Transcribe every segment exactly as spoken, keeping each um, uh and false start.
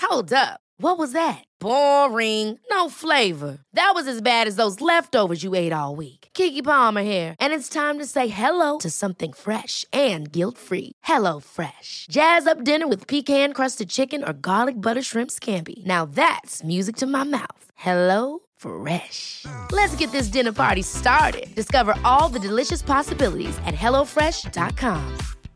Hold up. What was that? Boring. No flavor. That was as bad as those leftovers you ate all week. Keke Palmer here, and it's time to say hello to something fresh and guilt-free. Hello Fresh. Jazz up dinner with pecan-crusted chicken or garlic butter shrimp scampi. Now that's music to my mouth. Hello Fresh. Let's get this dinner party started. Discover all the delicious possibilities at hello fresh dot com.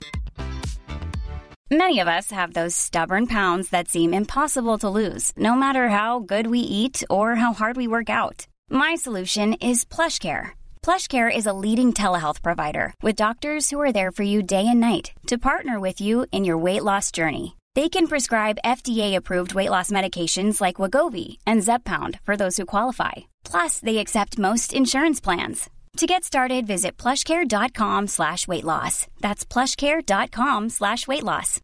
Many of us have those stubborn pounds that seem impossible to lose, no matter how good we eat or how hard we work out. My solution is PlushCare. PlushCare is a leading telehealth provider with doctors who are there for you day and night to partner with you in your weight loss journey. They can prescribe F D A-approved weight loss medications like Wegovy and Zepbound for those who qualify. Plus, they accept most insurance plans. To get started, visit plushcare.com slash weight loss. That's plushcare.com slash weight loss.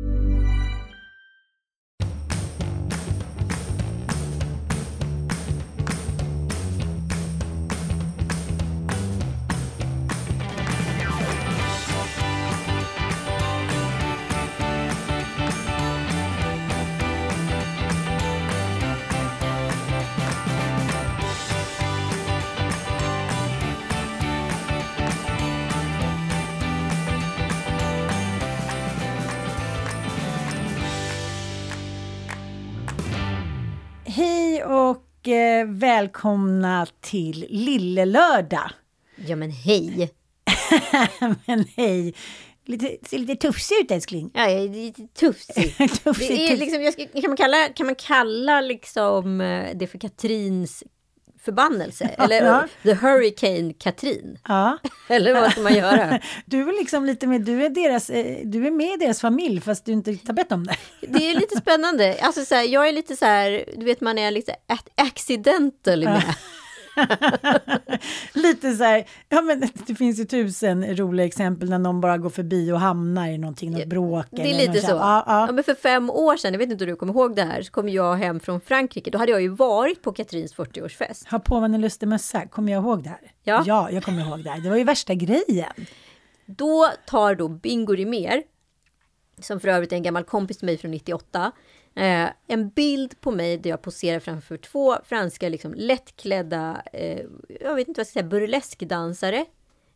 Hej och eh, välkomna till Lille Lördag. Ja men hej. Men hej. Lite, ser lite tufsig ut, älskling. Ja, jag är lite tufsig. tufsig Det är liksom, jag ska, kan, man kalla, kan man kalla liksom det för Katrins förbannelse? Ja, eller ja. The Hurricane Katrin? Ja. Eller vad ska man göra? Du är liksom lite med, du är, deras, du är med i deras familj fast du inte tar bett om det. Det är lite spännande. Alltså så här, jag är lite så här, du vet man är lite accidental med. Lite så här, ja men det finns ju tusen roliga exempel när någon bara går förbi och hamnar i någonting, något bråk. Det är lite så. Ja, ja. Ja, men för fem år sedan, jag vet inte om du kommer ihåg det här, så kom jag hem från Frankrike. Då hade jag ju varit på Katrins fyrtioårsfest. Har på en lustig mössa, kommer jag ihåg det här? Ja. Ja, jag kommer ihåg det här. Det var ju värsta grejen. Då tar då Bingo Rimér, som för övrigt är en gammal kompis till mig från nittioåtta, eh, en bild på mig där jag poserar framför två franska liksom lättklädda, eh, jag vet inte vad jag ska säga, burleskdansare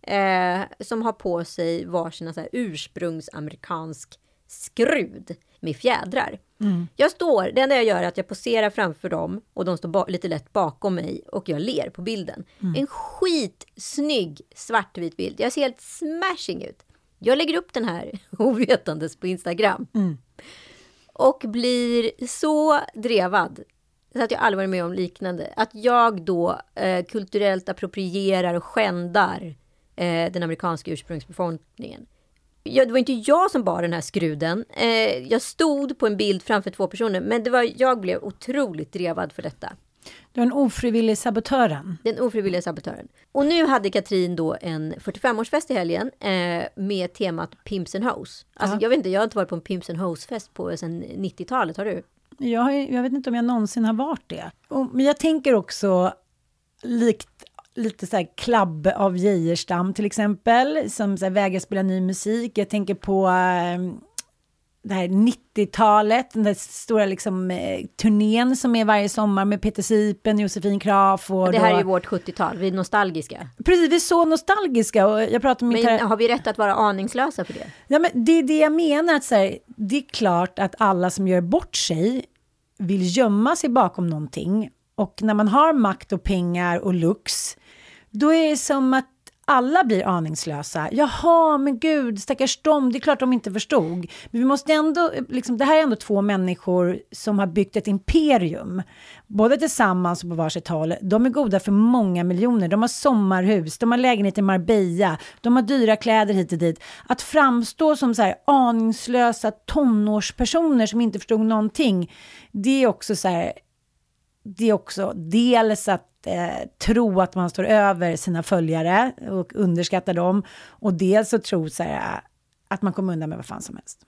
eh, som har på sig varsina så här ursprungsamerikansk skrud med fjädrar. Mm. Jag står, det enda jag gör är att jag poserar framför dem och de står ba- lite lätt bakom mig och jag ler på bilden. Mm. En skitsnygg svartvit bild. Jag ser helt smashing ut. Jag lägger upp den här ovetandes på Instagram. Mm. Och blir så drevad. Så att jag aldrig varit med om liknande. Att jag då eh, kulturellt approprierar och skändar eh, den amerikanska ursprungsbefolkningen. Jag, det var inte jag som bar den här skruden. Eh, jag stod på en bild framför två personer. Men det var, jag blev otroligt drevad för detta. Du är en ofrivillig sabotören. Den ofrivilliga sabotören. Och nu hade Katrin då en fyrtiofemårsfest i helgen eh, med temat Pimps and Hoes. Alltså ja. jag vet inte, jag har inte varit på en Pimps and Hoes-fest på sedan nittiotalet, har du? Jag, har, jag vet inte om jag någonsin har varit det. Och, men jag tänker också likt lite så här klubb av Geijerstam till exempel, som så här vägrar spela ny musik. Jag tänker på eh, det här nittiotalet, den där stora liksom, eh, turnén som är varje sommar med Peter Sipen, Josefin Kraf. Och det här då, är ju vårt sjuttiotal, vi är nostalgiska. Precis, vi är så nostalgiska. Och jag pratar med men tar- har vi rätt att vara aningslösa för det? Ja, men det är det jag menar. Att så här, det är klart att alla som gör bort sig vill gömma sig bakom någonting. Och när man har makt och pengar och lux, då är det som att alla blir aningslösa. Jaha, men gud, stackars dem. Det är klart de inte förstod. Men vi måste ändå, liksom, det här är ändå två människor som har byggt ett imperium. Både tillsammans och på varsitt håll. De är goda för många miljoner. De har sommarhus, de har lägenhet i Marbella. De har dyra kläder hit och dit. Att framstå som så här aningslösa tonårspersoner som inte förstod någonting. Det är också så här, det är också dels att Eh, tro att man står över sina följare och underskattar dem, och dels så tro så här, att man kommer undan med vad fan som helst.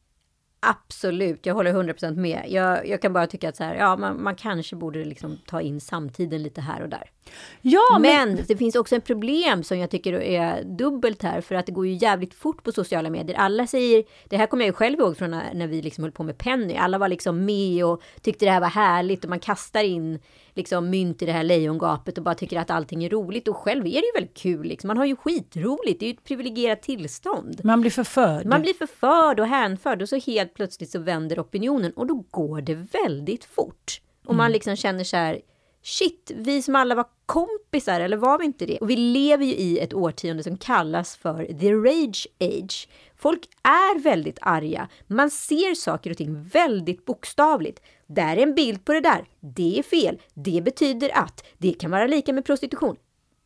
Absolut, jag håller hundra procent med. Jag, jag kan bara tycka att så här, ja, man, man kanske borde liksom ta in samtiden lite här och där. Ja, men, men det finns också ett problem som jag tycker är dubbelt här, för att det går ju jävligt fort på sociala medier. Alla säger, det här kommer jag ju själv ihåg från när, när vi liksom höll på med Penny. Alla var liksom med och tyckte det här var härligt och man kastar in liksom mynt i det här lejongapet och bara tycker att allting är roligt. Och själv är det ju väldigt kul. Liksom. Man har ju skitroligt. Det är ju ett privilegierat tillstånd. man blir förförd. Man blir förförd och hänförd och så helt plötsligt så vänder opinionen och då går det väldigt fort. Och man liksom känner så här, shit, vi som alla var kompisar, eller var vi inte det? Och vi lever ju i ett årtionde som kallas för the rage age. Folk är väldigt arga. Man ser saker och ting väldigt bokstavligt. Där är en bild på det där. Det är fel. Det betyder att det kan vara lika med prostitution.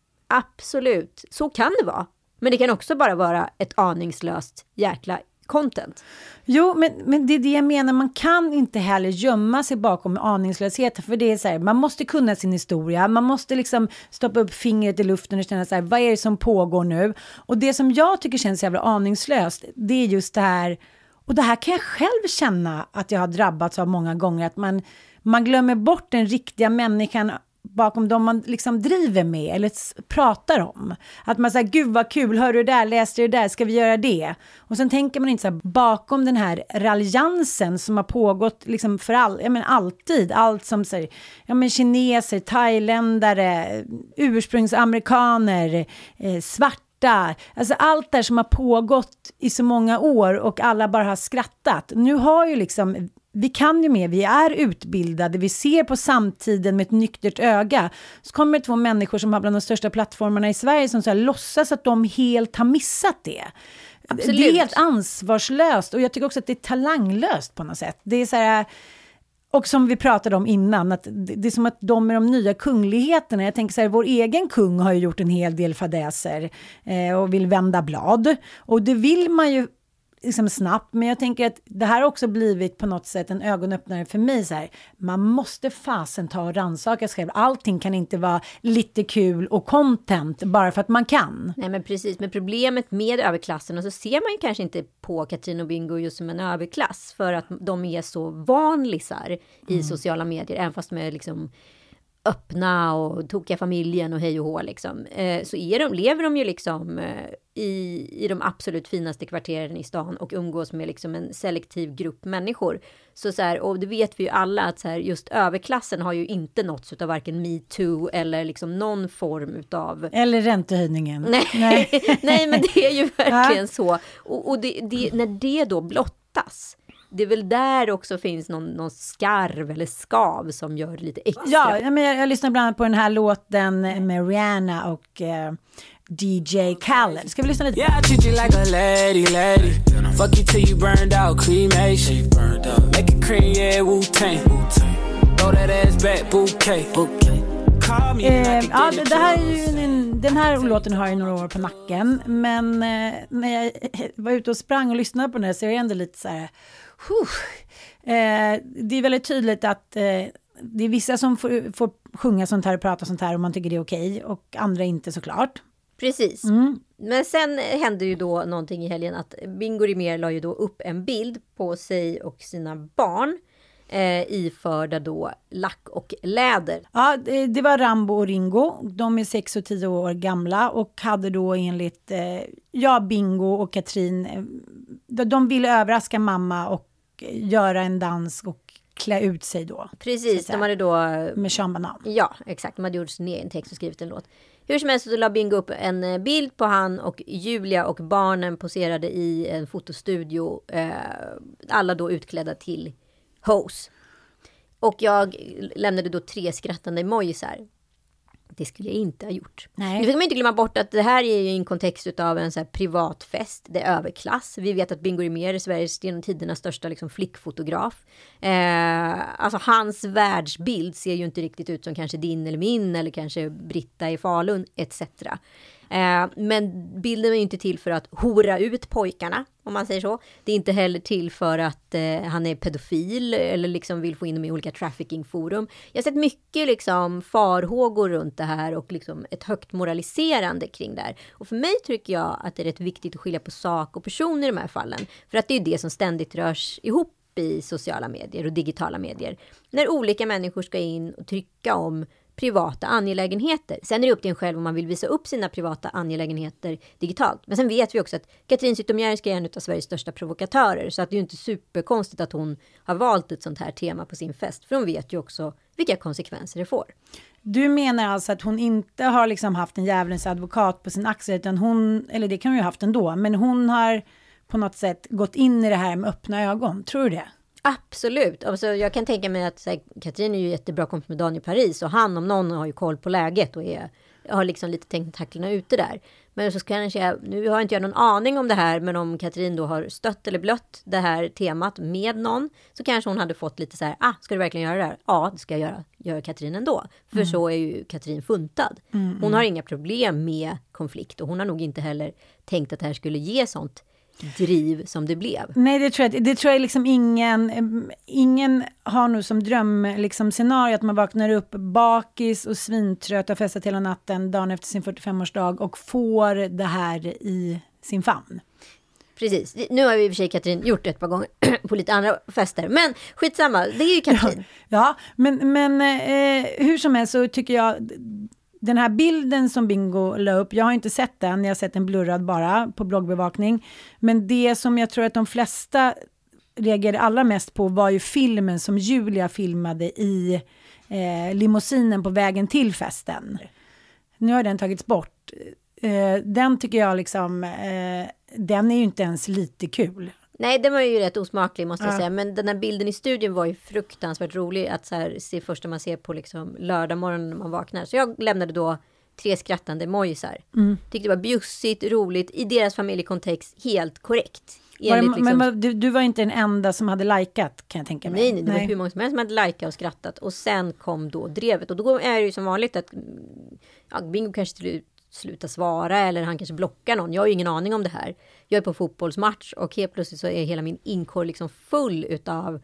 Absolut, så kan det vara. Men det kan också bara vara ett aningslöst jäkla content. Jo, men, men det är det jag menar. Man kan inte heller gömma sig bakom aningslöshet. För det är så här, man måste kunna sin historia. Man måste liksom stoppa upp fingret i luften och känna så här, vad är det som pågår nu? Och det som jag tycker känns jävla aningslöst, det är just det här, och det här kan jag själv känna att jag har drabbats av många gånger, att man, man glömmer bort den riktiga människan bakom dem man liksom driver med eller pratar om. Att man säger, gud vad kul, hör du det där, läste du det där, ska vi göra det? Och sen tänker man inte så här, bakom den här raljansen som har pågått liksom för all, jag menar, alltid, allt som säger, ja men kineser, thailändare, ursprungsamerikaner, eh, svarta, alltså allt där som har pågått i så många år och alla bara har skrattat. Nu har ju liksom, vi kan ju mer, vi är utbildade, vi ser på samtiden med ett nyktert öga. Så kommer det två människor som har bland de största plattformarna i Sverige som så här, låtsas att de helt har missat det. Absolut. Det är helt ansvarslöst och jag tycker också att det är talanglöst på något sätt. Det är så här, och som vi pratade om innan, att det är som att de är de nya kungligheterna. Jag tänker så här, vår egen kung har ju gjort en hel del fadäser eh, och vill vända blad. Och det vill man ju liksom snabbt, men jag tänker att det här har också blivit på något sätt en ögonöppnare för mig. Så här, man måste fasen ta och rannsaka sig själv. Allting kan inte vara lite kul och content bara för att man kan. Nej, men precis, men problemet med överklassen, och så ser man ju kanske inte på Katrin och Bingo just som en överklass, för att de är så vanlisar i mm. sociala medier, även fast de är liksom öppna och tokiga familjen och hej och hå liksom. Eh, så är de, lever de ju liksom eh, i, i de absolut finaste kvarteren i stan och umgås med liksom en selektiv grupp människor. Så, så här, och det vet vi ju alla att så här, just överklassen har ju inte nåtts av varken MeToo eller liksom någon form utav... Eller räntehöjningen. Nej, nej. nej men det är ju verkligen ja. så. Och, och det, det, när det då blottas, det är väl där också finns någon, någon skarv eller skav som gör det lite extra. Ja, men jag, jag lyssnar bland annat på den här låten med Rihanna och uh, D J Khaled. Ska vi lyssna lite? Yeah, I treat you like a lady, lady. Fuck you till you burned out, cremation. Make it cream, yeah, Wu-Tang. Throw that ass back, bouquet. Eh, ja, det här är ju en, den här låten har ju några år på nacken, men eh, när jag var ute och sprang och lyssnade på den här så är det ändå lite så här, eh, det är väldigt tydligt att eh, det är vissa som får, får sjunga sånt här och prata sånt här och man tycker det är okej, och andra inte såklart. Precis. Mm. Men sen hände ju då någonting i helgen att Bingo Rimér la ju då upp en bild på sig och sina barn eh, iförda då lack och läder. Ja, det, det var Rambo och Ringo. De är sex och tio år gamla och hade då enligt eh, ja, Bingo och Katrin, eh, de, de ville överraska mamma och göra en dans och klä ut sig då. Precis, de hade då... Med Sean Banan. Ja, exakt. De hade gjort sin egen text och skrivit en låt. Hur som helst så la Bingo upp en bild på han och Julia och barnen poserade i en fotostudio. Eh, alla då utklädda till hoes. Och jag lämnade då tre skrattande emojisar. Det skulle jag inte ha gjort. Nej. Nu ska man inte glömma bort att det här är ju en kontext av en så här privat fest. Det är överklass. Vi vet att Bingo Rimér är Sveriges genom tidernas största liksom flickfotograf. Eh, alltså hans världsbild ser ju inte riktigt ut som kanske din eller min eller kanske Britta i Falun et cetera. Eh, men bilden är ju inte till för att hora ut pojkarna, om man säger så. Det är inte heller till för att eh, han är pedofil eller liksom vill få in dem i olika traffickingforum. Jag har sett mycket liksom farhågor runt det här och liksom ett högt moraliserande kring det här. Och för mig tycker jag att det är rätt viktigt att skilja på sak och person i de här fallen. För att det är det som ständigt rörs ihop i sociala medier och digitala medier. När olika människor ska in och trycka om privata angelägenheter. Sen är det upp till en själv om man vill visa upp sina privata angelägenheter digitalt. Men sen vet vi också att Katrin Zytomierska är en av Sveriges största provokatörer. Så att det är ju inte superkonstigt att hon har valt ett sånt här tema på sin fest. För hon vet ju också vilka konsekvenser det får. Du menar alltså att hon inte har liksom haft en djävulens advokat på sin axel, utan hon, eller det kan vi ju ha haft ändå, men hon har på något sätt gått in i det här med öppna ögon. Tror du det? Absolut. Alltså, jag kan tänka mig att så här, Katrin är ju jättebra kompis med Daniel Paris, och han om någon har ju koll på läget och är, har liksom lite tentaklerna ute där. Men så ska jag säga, nu har inte jag någon aning om det här, men om Katrin då har stött eller blött det här temat med någon, så kanske hon hade fått lite så här, ah, ska du verkligen göra det här? Ja, det ska jag göra, göra Katrin ändå. För mm. så är ju Katrin funtad. Mm, hon har inga problem med konflikt, och hon har nog inte heller tänkt att det här skulle ge sånt driv som det blev. Nej, det tror jag, det tror jag liksom ingen ingen har nog som dröm liksom scenario att man vaknar upp bakis och svintrött och festat hela natten dagen efter sin fyrtiofemårsdag och får det här i sin famn. Precis. Nu har vi i och för sig Katrin gjort det ett par gånger på lite andra fester. Men skitsamma, det är ju Katrin. Ja, ja men, men eh, hur som helst så tycker jag den här bilden som Bingo la upp, jag har inte sett den, jag har sett den blurrad bara på bloggbevakning. Men det som jag tror att de flesta reagerade allra mest på var ju filmen som Julia filmade i eh, limousinen på vägen till festen. Nu har den tagits bort. Eh, den tycker jag liksom, eh, den är ju inte ens lite kul. Nej, den var ju rätt osmaklig måste jag ja. säga. Men den här bilden i studion var ju fruktansvärt rolig att så här, se första man ser på liksom lördag morgon när man vaknar. Så jag lämnade då tre skrattande emojisar. Mm. Tyckte det var bjussigt, roligt, i deras familjekontext helt korrekt. Var det, liksom, men du, du var inte den enda som hade likat, kan jag tänka mig. Nej, nej det nej. var hur många som helst som hade likat och skrattat. Och sen kom då drevet. Och då är det ju som vanligt att ja, Bingo kanske till sluta svara eller han kanske blockar någon. Jag har ju ingen aning om det här. Jag är på fotbollsmatch och helt plötsligt så är hela min inkorg liksom full utav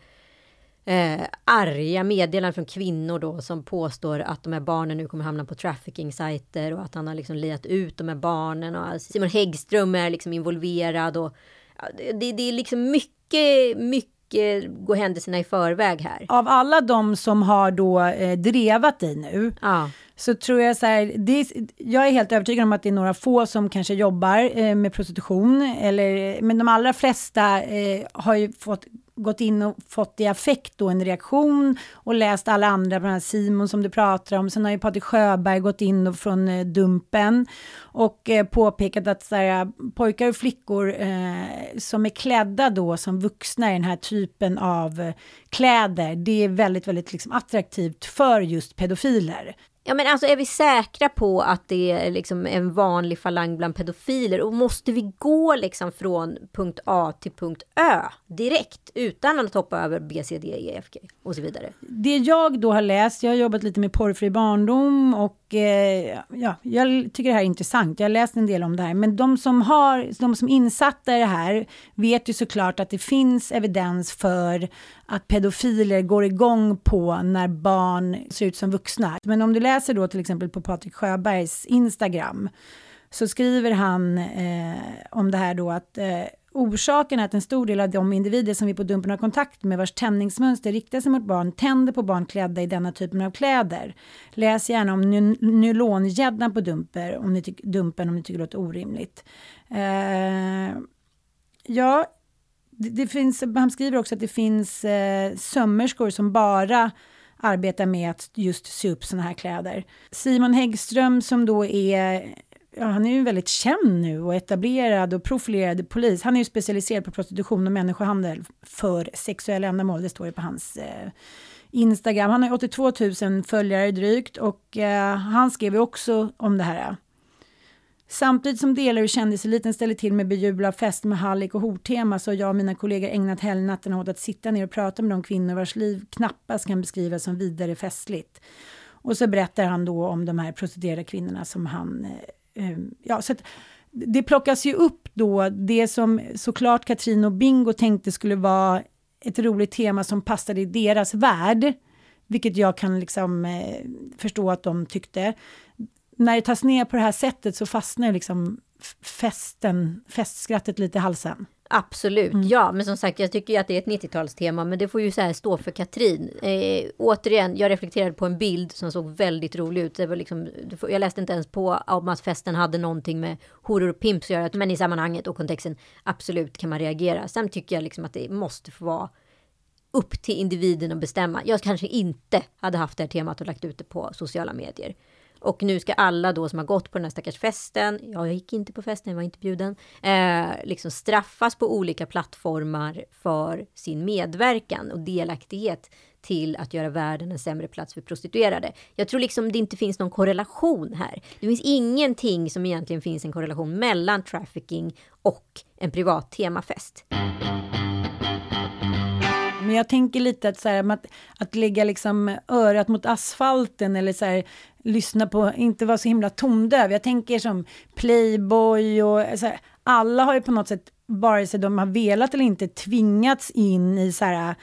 eh, arga meddelanden från kvinnor då som påstår att de här barnen nu kommer hamna på trafficking-sajter och att han har liksom liat ut de här barnen och Simon Häggström är liksom involverad och ja, det, det är liksom mycket, mycket gå händelserna i förväg här. Av alla de som har då eh, drevat dig nu ja. så tror jag så här, det, jag är helt övertygad om att det är några få som kanske jobbar eh, med prostitution, eller, men de allra flesta eh, har ju fått gått in och fått i affekt då en reaktion och läst alla andra, bland annat Simon som du pratar om. Sen har ju Patrik Sjöberg gått in och från eh, Dumpen och eh, påpekat att så här, pojkar och flickor eh, som är klädda då som vuxna i den här typen av eh, kläder, det är väldigt, väldigt liksom attraktivt för just pedofiler. Ja, men alltså är vi säkra på att det är liksom en vanlig falang bland pedofiler, och måste vi gå liksom från punkt A till punkt Ö direkt utan att hoppa över B, C, D, E, F, G och så vidare? Det jag då har läst, jag har jobbat lite med porrfri barndom och eh, ja, jag tycker det här är intressant. Jag har läst en del om det här, men de som har, de som insatta i det här vet ju såklart att det finns evidens för att pedofiler går igång på när barn ser ut som vuxna. Men om du läser då till exempel på Patrik Sjöbergs Instagram så skriver han eh, om det här då att eh, orsaken är att en stor del av de individer som vi på Dumpen har kontakt med vars tändningsmönster riktar sig mot barn tänder på barn klädda i denna typen av kläder. Läs gärna om ny- nylongäddan på Dumper, om ni ty- Dumpen om ni tycker det låter orimligt. Eh, ja, det, det finns, han skriver också att det finns eh, sömmerskor som bara arbetar med att just sy upp såna här kläder. Simon Häggström som då är, ja, han är ju väldigt känd nu och etablerad och profilerad polis. Han är ju specialiserad på prostitution och människohandel för sexuella ändamål. Det står ju på hans eh, Instagram. Han har åttiotvå tusen följare drygt och eh, han skrev ju också om det här. Samtidigt som delar och kändiseliten ställer till med bejubla fest med hallick och hortema så har jag och mina kollegor ägnat helgnatten åt att sitta ner och prata med de kvinnor vars liv knappast kan beskrivas som vidare festligt. Och så berättar han då om de här prostituerade kvinnorna som han... Eh, ja, så att det plockas ju upp då det som såklart Katrin och Bingo tänkte skulle vara ett roligt tema som passade i deras värld. Vilket jag kan liksom eh, förstå att de tyckte. När det tas ner på det här sättet så fastnar liksom festen, festskrattet lite i halsen. Absolut, mm. ja. Men som sagt, jag tycker ju att det är ett nittiotalstema. Men det får ju så här stå för Katrin. Eh, återigen, jag reflekterade på en bild som såg väldigt rolig ut. Det var liksom, jag läste inte ens på om att festen hade någonting med horor och pimps att göra. Men i sammanhanget och kontexten, absolut kan man reagera. Sen tycker jag liksom att det måste få vara upp till individen att bestämma. Jag kanske inte hade haft det här temat och lagt ut det på sociala medier. Och nu ska alla då som har gått på den här stackars festen, ja, jag gick inte på festen, jag var inte bjuden, eh, liksom straffas på olika plattformar för sin medverkan och delaktighet till att göra världen en sämre plats för prostituerade. Jag tror liksom det inte finns någon korrelation här. Det finns ingenting som egentligen finns en korrelation mellan trafficking och en privat temafest. Men jag tänker lite att, så här, att, att lägga liksom örat mot asfalten eller så här, lyssna på, inte vara så himla tondöv. Jag tänker som Playboy och så här, alla har ju på något sätt, vare sig de har velat eller inte, tvingats in i så här,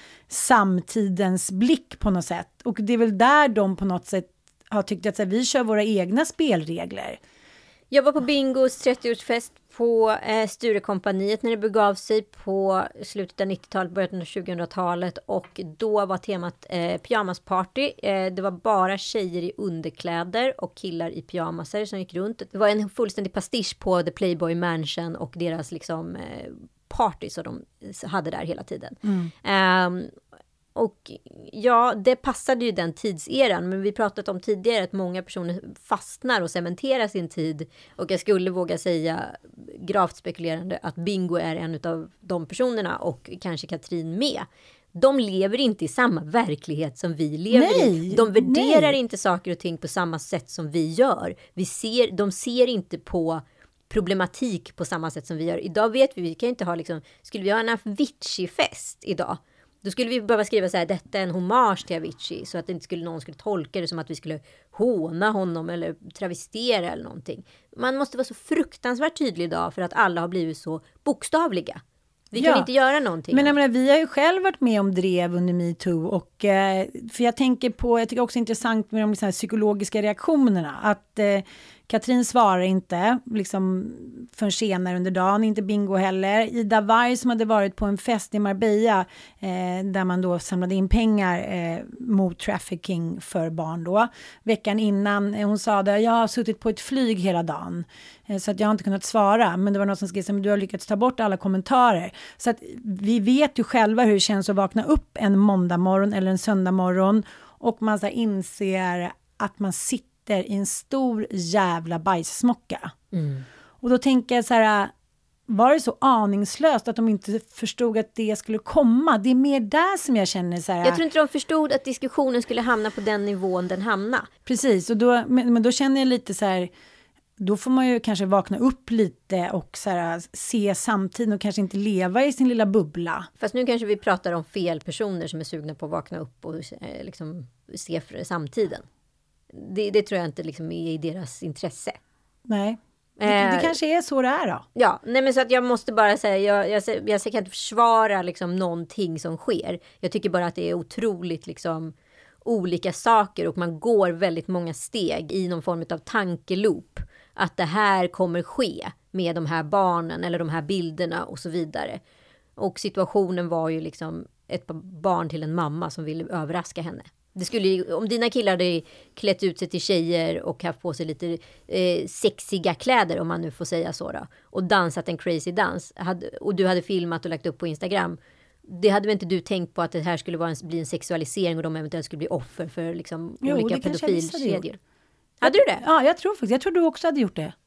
samtidens blick på något sätt. Och det är väl där de på något sätt har tyckt att så här, vi kör våra egna spelregler. Jag var på Bingos trettioårsfest på eh, Sturekompaniet när det begav sig på slutet av nittiotalet, början av tjugohundratalet, och då var temat eh, pyjamasparty. Eh, det var bara tjejer i underkläder och killar i pyjamaser som gick runt. Det var en fullständig pastisch på The Playboy Mansion och deras liksom eh, party som de hade där hela tiden. Mm. Um, Och ja, det passade ju den tidseran, men vi pratat om tidigare att många personer fastnar och cementerar sin tid, och jag skulle våga säga gravt spekulerande att Bingo är en av de personerna, och kanske Katrin med. De lever inte i samma verklighet som vi lever nej, i. De värderar nej. inte saker och ting på samma sätt som vi gör. Vi ser, de ser inte på problematik på samma sätt som vi gör. Idag vet vi, vi kan inte ha liksom, skulle vi ha en Avicii-fest idag, då skulle vi behöva skriva så här: detta är en hommage till Avicii, så att det inte skulle, någon skulle tolka det som att vi skulle håna honom eller travestera eller någonting. Man måste vara så fruktansvärt tydlig idag för att alla har blivit så bokstavliga. Vi ja. kan inte göra någonting. Men jag menar, vi har ju själv varit med om drev under MeToo, och eh, för jag tänker på, jag tycker också det är intressant med de liksom, psykologiska reaktionerna, att eh, Katrin svarar inte liksom för senare under dagen, inte Bingo heller. Ida Warg som hade varit på en fest i Marbella eh, där man då samlade in pengar eh, mot trafficking för barn då. Veckan innan, eh, hon sa det, jag har suttit på ett flyg hela dagen eh, så att jag har inte kunnat svara, men det var något som skrev som du har lyckats ta bort alla kommentarer. Så att vi vet ju själva hur det känns att vakna upp en måndag morgon eller en söndag morgon och man så här, inser att man sitter i en stor jävla bajssmocka. Mm. Och då tänker jag så här, var det så aningslöst att de inte förstod att det skulle komma? Det är mer där som jag känner så här. Jag tror inte de förstod att diskussionen skulle hamna på den nivån den hamnar. Precis, och då, men, men då känner jag lite så här, då får man ju kanske vakna upp lite och så här, se samtiden och kanske inte leva i sin lilla bubbla. Fast nu kanske vi pratar om fel personer som är sugna på att vakna upp och eh, liksom se för samtiden. Det, det tror jag inte liksom är i deras intresse. Nej, det, det eh, kanske är så det är då. Ja, nej men så att jag måste bara säga, jag, jag, jag, jag kan inte försvara liksom någonting som sker. Jag tycker bara att det är otroligt liksom olika saker och man går väldigt många steg i någon form av tankeloop. Att det här kommer ske med de här barnen eller de här bilderna och så vidare. Och situationen var ju liksom ett barn till en mamma som ville överraska henne. Det skulle, om dina killar hade klätt ut sig till tjejer och haft på sig lite eh, sexiga kläder, om man nu får säga så då, och dansat en crazy dans, hade, och du hade filmat och lagt upp på Instagram, det hade väl inte du tänkt på att det här skulle vara en, bli en sexualisering och de eventuellt skulle bli offer för liksom jo, olika pedofilkedjor? Hade du det? Ja, jag tror faktiskt. Jag tror du också hade gjort det.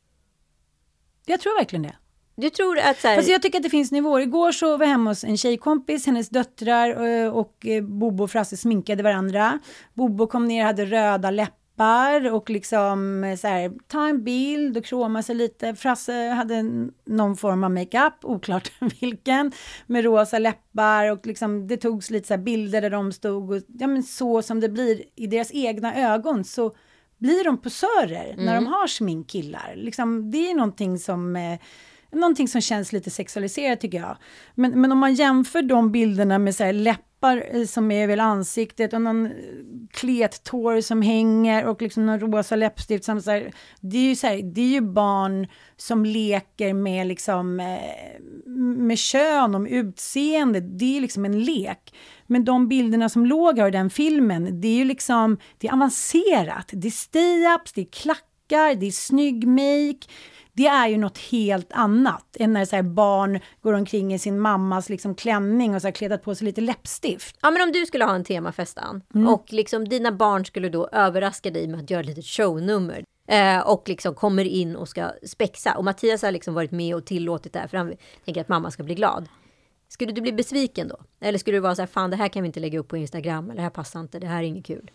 Jag tror verkligen det. Du tror att så här... Fast jag tycker att det finns nivåer. Igår så var jag hemma hos en tjejkompis, hennes döttrar och Bobo och Frasse sminkade varandra. Bobo kom ner och hade röda läppar och liksom så här, ta en bild och kroma sig lite. Frasse hade någon form av makeup, oklart vilken, med rosa läppar och liksom det togs lite så här bilder där de stod och ja men så som det blir i deras egna ögon så blir de posörer mm. när de har sminkkillar. Liksom, det är någonting som... Eh, någonting som känns lite sexualiserat tycker jag. Men, men om man jämför de bilderna med så här läppar som är väl ansiktet och någon klettår som hänger och liksom någon rosa läppstift. Som så här, det, är ju så här, det är ju barn som leker med, liksom, eh, med kön och med utseende. Det är liksom en lek. Men de bilderna som låg här i den filmen, det är ju liksom, det är avancerat. Det är stay-ups, det är klackar, det är snygg make. Det är ju något helt annat än när så här barn går omkring i sin mammas liksom klänning och så har kledat på sig lite läppstift. Ja, men om du skulle ha en temafest, Ann, mm. och liksom dina barn skulle då överraska dig med att göra lite shownummer eh, och liksom kommer in och ska spexa. Och Mattias har liksom varit med och tillåtit det här för han tänker att mamma ska bli glad. Skulle du bli besviken då? Eller skulle du vara så här, fan det här kan vi inte lägga upp på Instagram, eller det här passar inte, det här är inget kul?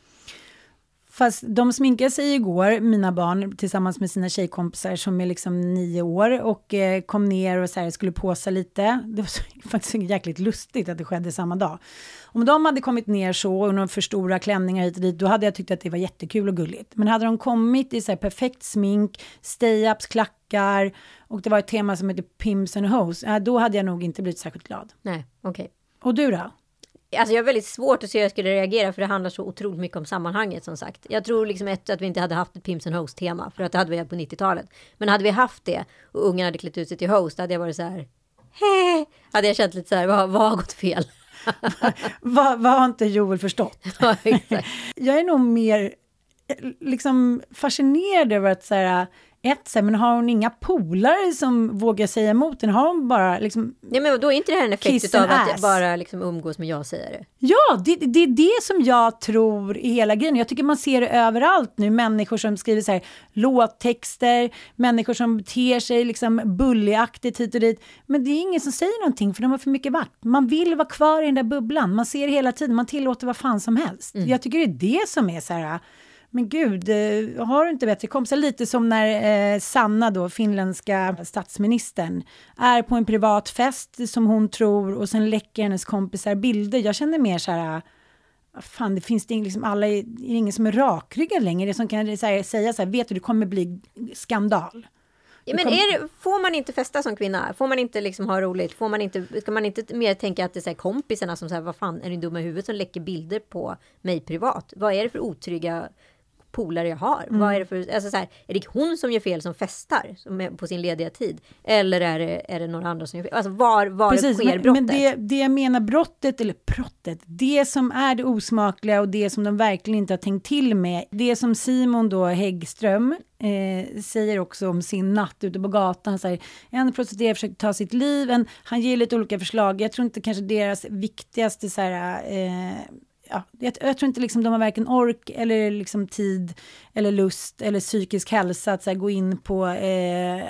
Fast de sminkade sig igår, mina barn, tillsammans med sina tjejkompisar som är liksom nio år och eh, kom ner och så här, skulle påsa lite. Det var så, faktiskt jäkligt lustigt att det skedde samma dag. Om de hade kommit ner så och några för stora klänningar hit och dit, då hade jag tyckt att det var jättekul och gulligt. Men hade de kommit i så här perfekt smink, stay-ups, klackar och det var ett tema som heter Pimps and Hoes, äh, då hade jag nog inte blivit särskilt glad. Nej, okej. Okay. Och du då? Alltså jag har väldigt svårt att se hur jag skulle reagera för det handlar så otroligt mycket om sammanhanget som sagt. Jag tror liksom ett, att vi inte hade haft ett Pimps and Hoes tema för att det hade vi på nittiotalet. Men hade vi haft det och ungarna hade klätt ut sig till host hade jag varit så här, hej, hade jag känt lite så här, vad, vad har gått fel? vad, vad har inte Joel förstått? Ja, exakt. Jag är nog mer liksom fascinerad över att så här, ett, så här, men har hon inga polare som vågar säga emot henne? Har hon bara liksom... Ja, men då är inte det här en effekt av att jag bara liksom umgås med jag-sägare? Ja, det, det är det som jag tror i hela grejen. Jag tycker man ser det överallt nu. Människor som skriver så här låttexter, människor som beter sig liksom bullyaktigt hit och dit. Men det är ingen som säger någonting för de har för mycket vakt. Man vill vara kvar i den där bubblan. Man ser hela tiden, man tillåter vad fan som helst. Mm. Jag tycker det är det som är så här... Men gud, har du inte bättre kompisar? Lite som när eh, Sanna då, finländska statsministern, är på en privat fest som hon tror och sen läcker hennes kompisar bilder. Jag känner mer så här, fan det finns det liksom, alla är, är ingen som är rakryggad längre. Det som kan säga, säga så här, vet du, det kommer bli skandal. Ja, men är det, får man inte festa som kvinna? Får man inte liksom ha roligt? Får man inte, ska man inte mer tänka att det är så här kompisarna som säger, vad fan är det dumma i huvudet som läcker bilder på mig privat? Vad är det för otrygga polare jag har? Mm. Vad är det för, alltså så här, är det hon som gör fel som festar som är på sin lediga tid? Eller är det, är det några andra som gör fel? Alltså var, var Precis, sker men, brottet? Men det, det jag menar brottet, eller brottet, det som är det osmakliga och det som de verkligen inte har tänkt till med, det som Simon då Häggström eh, säger också om sin natt ute på gatan, så här, en prostituerad försöker ta sitt liv, en, han ger lite olika förslag, jag tror inte kanske deras viktigaste så här, eh, ja, jag, jag tror inte liksom de har varken ork eller liksom tid eller lust eller psykisk hälsa att så här, gå in på eh,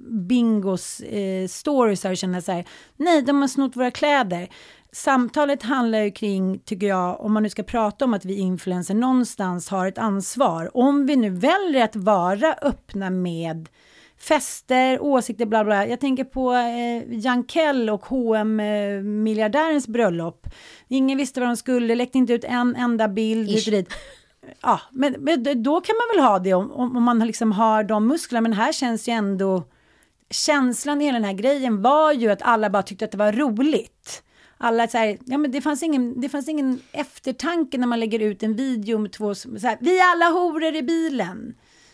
bingos eh, stories och känna så här, nej, de har snott våra kläder. Samtalet handlar ju kring, tycker jag, om man nu ska prata om att vi influencer någonstans har ett ansvar. Om vi nu väljer att vara öppna med fester, åsikter, bla bla. Jag tänker på eh, Jankell och H och M-miljardärens eh, bröllop. Ingen visste vad de skulle, läckte inte ut en enda bild. Dit dit. Ja, men, men då kan man väl ha det om, om man liksom har de musklerna. Men här känns ju ändå, känslan i hela den här grejen var ju att alla bara tyckte att det var roligt. Alla så här, ja men det fanns ingen, det fanns ingen eftertanke när man lägger ut en video med två, så här, vi alla horor i bilen.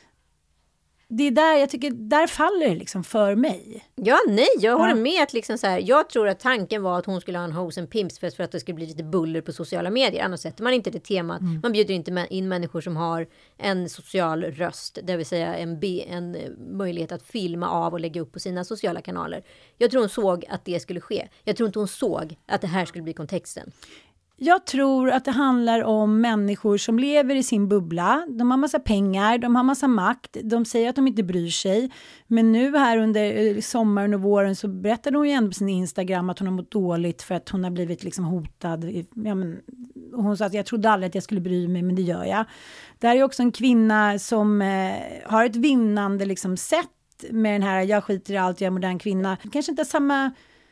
Det är där jag tycker, där faller det liksom för mig. Ja, nej, jag håller med att liksom så här, jag tror att tanken var att hon skulle ha en hoes and pimpsfest för att det skulle bli lite buller på sociala medier. Annars sätter man inte det temat. Mm. Man bjuder inte in människor som har en social röst, det vill säga en, B, en möjlighet att filma av och lägga upp på sina sociala kanaler. Jag tror hon såg att det skulle ske. Jag tror inte hon såg att det här skulle bli kontexten. Jag tror att det handlar om människor som lever i sin bubbla. De har massa pengar, de har massa makt. De säger att de inte bryr sig. Men nu här under sommaren och våren så berättade hon ju ändå på sin Instagram att hon har mått dåligt för att hon har blivit liksom hotad. Ja, men, hon sa att jag trodde aldrig att jag skulle bry mig, men det gör jag. Det här är också en kvinna som eh, har ett vinnande liksom, sätt med den här jag skiter i allt, jag är modern kvinna. Kanske inte har samma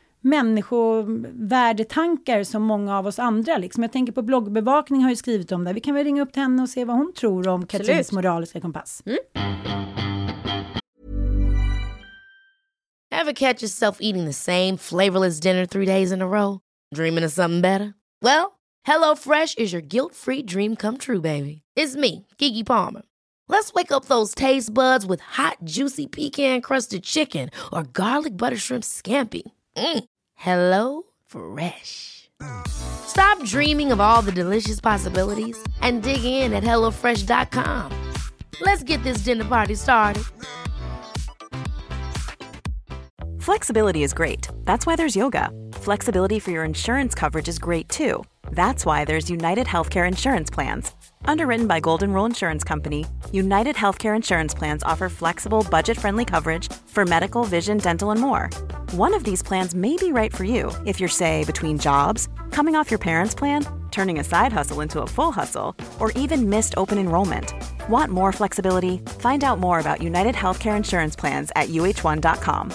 människovärdetankar som många av oss andra. Liksom. Jag tänker på bloggbevakning har ju skrivit om det. Vi kan väl ringa upp till henne och se vad hon tror om Katrins moraliska kompass. Mm. Ever catch yourself eating the same flavorless dinner three days in a row? Dreaming of something better? Well, HelloFresh is your guilt-free dream come true, baby. It's me, Keke Palmer. Let's wake up those taste buds with hot, juicy pecan-crusted chicken or garlic butter shrimp scampi. Mm. Hello Fresh. Stop dreaming of all the delicious possibilities and dig in at hello fresh dot com. Let's get this dinner party started. Flexibility is great. That's why there's yoga. Flexibility for your insurance coverage is great too. That's why there's United Healthcare Insurance Plans. Underwritten by Golden Rule Insurance Company, United Healthcare Insurance Plans offer flexible, budget-friendly coverage for medical, vision, dental, and more. One of these plans may be right for you if you're, say, between jobs, coming off your parents' plan, turning a side hustle into a full hustle, or even missed open enrollment. Want more flexibility? Find out more about United Healthcare Insurance Plans at u h one dot com.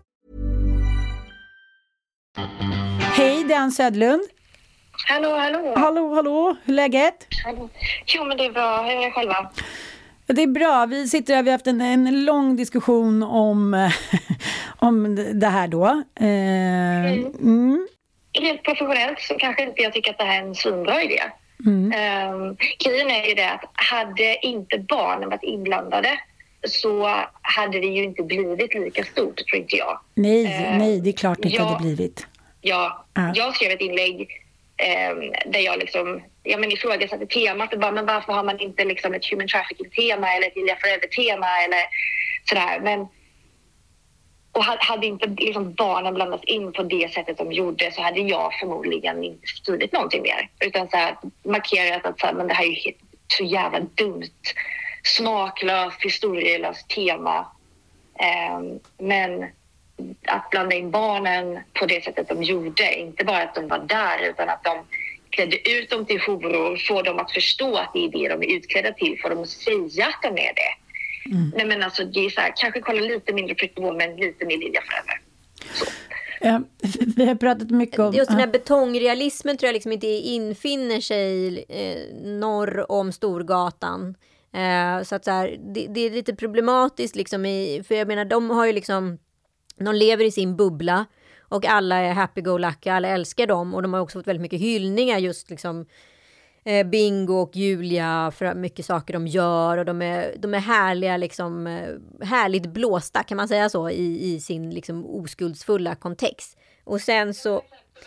Hej, det är Ann Södlund. Hallå, hallå. Hallå, hallå. Hur är läget? Hallå. Jo, men det är bra. Hur är det själva? Det är bra. Vi sitter här, vi har haft en, en lång diskussion om, om det här då. Eh, mm. Mm. Rent professionellt så kanske inte jag tycker att det här är en svinbra idé. Mm. Um, grejen är ju det att hade inte barnen varit inblandade så hade det ju inte blivit lika stort, tror inte jag. Nej, uh, nej, det är klart det inte jag, hade blivit. Ja, uh. jag skrev ett inlägg um, där jag liksom ja, men ifrågasatte temat och bara, men varför har man inte liksom ett human trafficking-tema eller ett Lilja Forever-tema eller sådär. Men, och hade inte liksom barnen blandats in på det sättet de gjorde så hade jag förmodligen inte skrivit någonting mer. Utan så här, markerat att så här, men det här är ju helt, så jävla dumt, smaklöst, historielöst tema. Um, men att blanda in barnen på det sättet de gjorde, inte bara att de var där utan att de klädde ut dem till horor, få dem att förstå att det är det de är utklädda till, få dem att säga att de är det. Mm. Nej, men alltså det är så här, kanske kolla lite mindre Pretty Woman, lite mer Lilja Forever. Så. Ja, vi har pratat mycket om... Just den här betongrealismen tror jag liksom inte infinner sig eh, norr om Storgatan. Eh, så att så här, det, det är lite problematiskt liksom i, för jag menar de har ju liksom, de lever i sin bubbla och alla är happy-go-lucky, alla älskar dem och de har också fått väldigt mycket hyllningar just liksom eh, Bingo och Julia för mycket saker de gör och de är, de är härliga liksom, eh, härligt blåsta kan man säga så i, i sin liksom oskuldsfulla kontext. Och sen så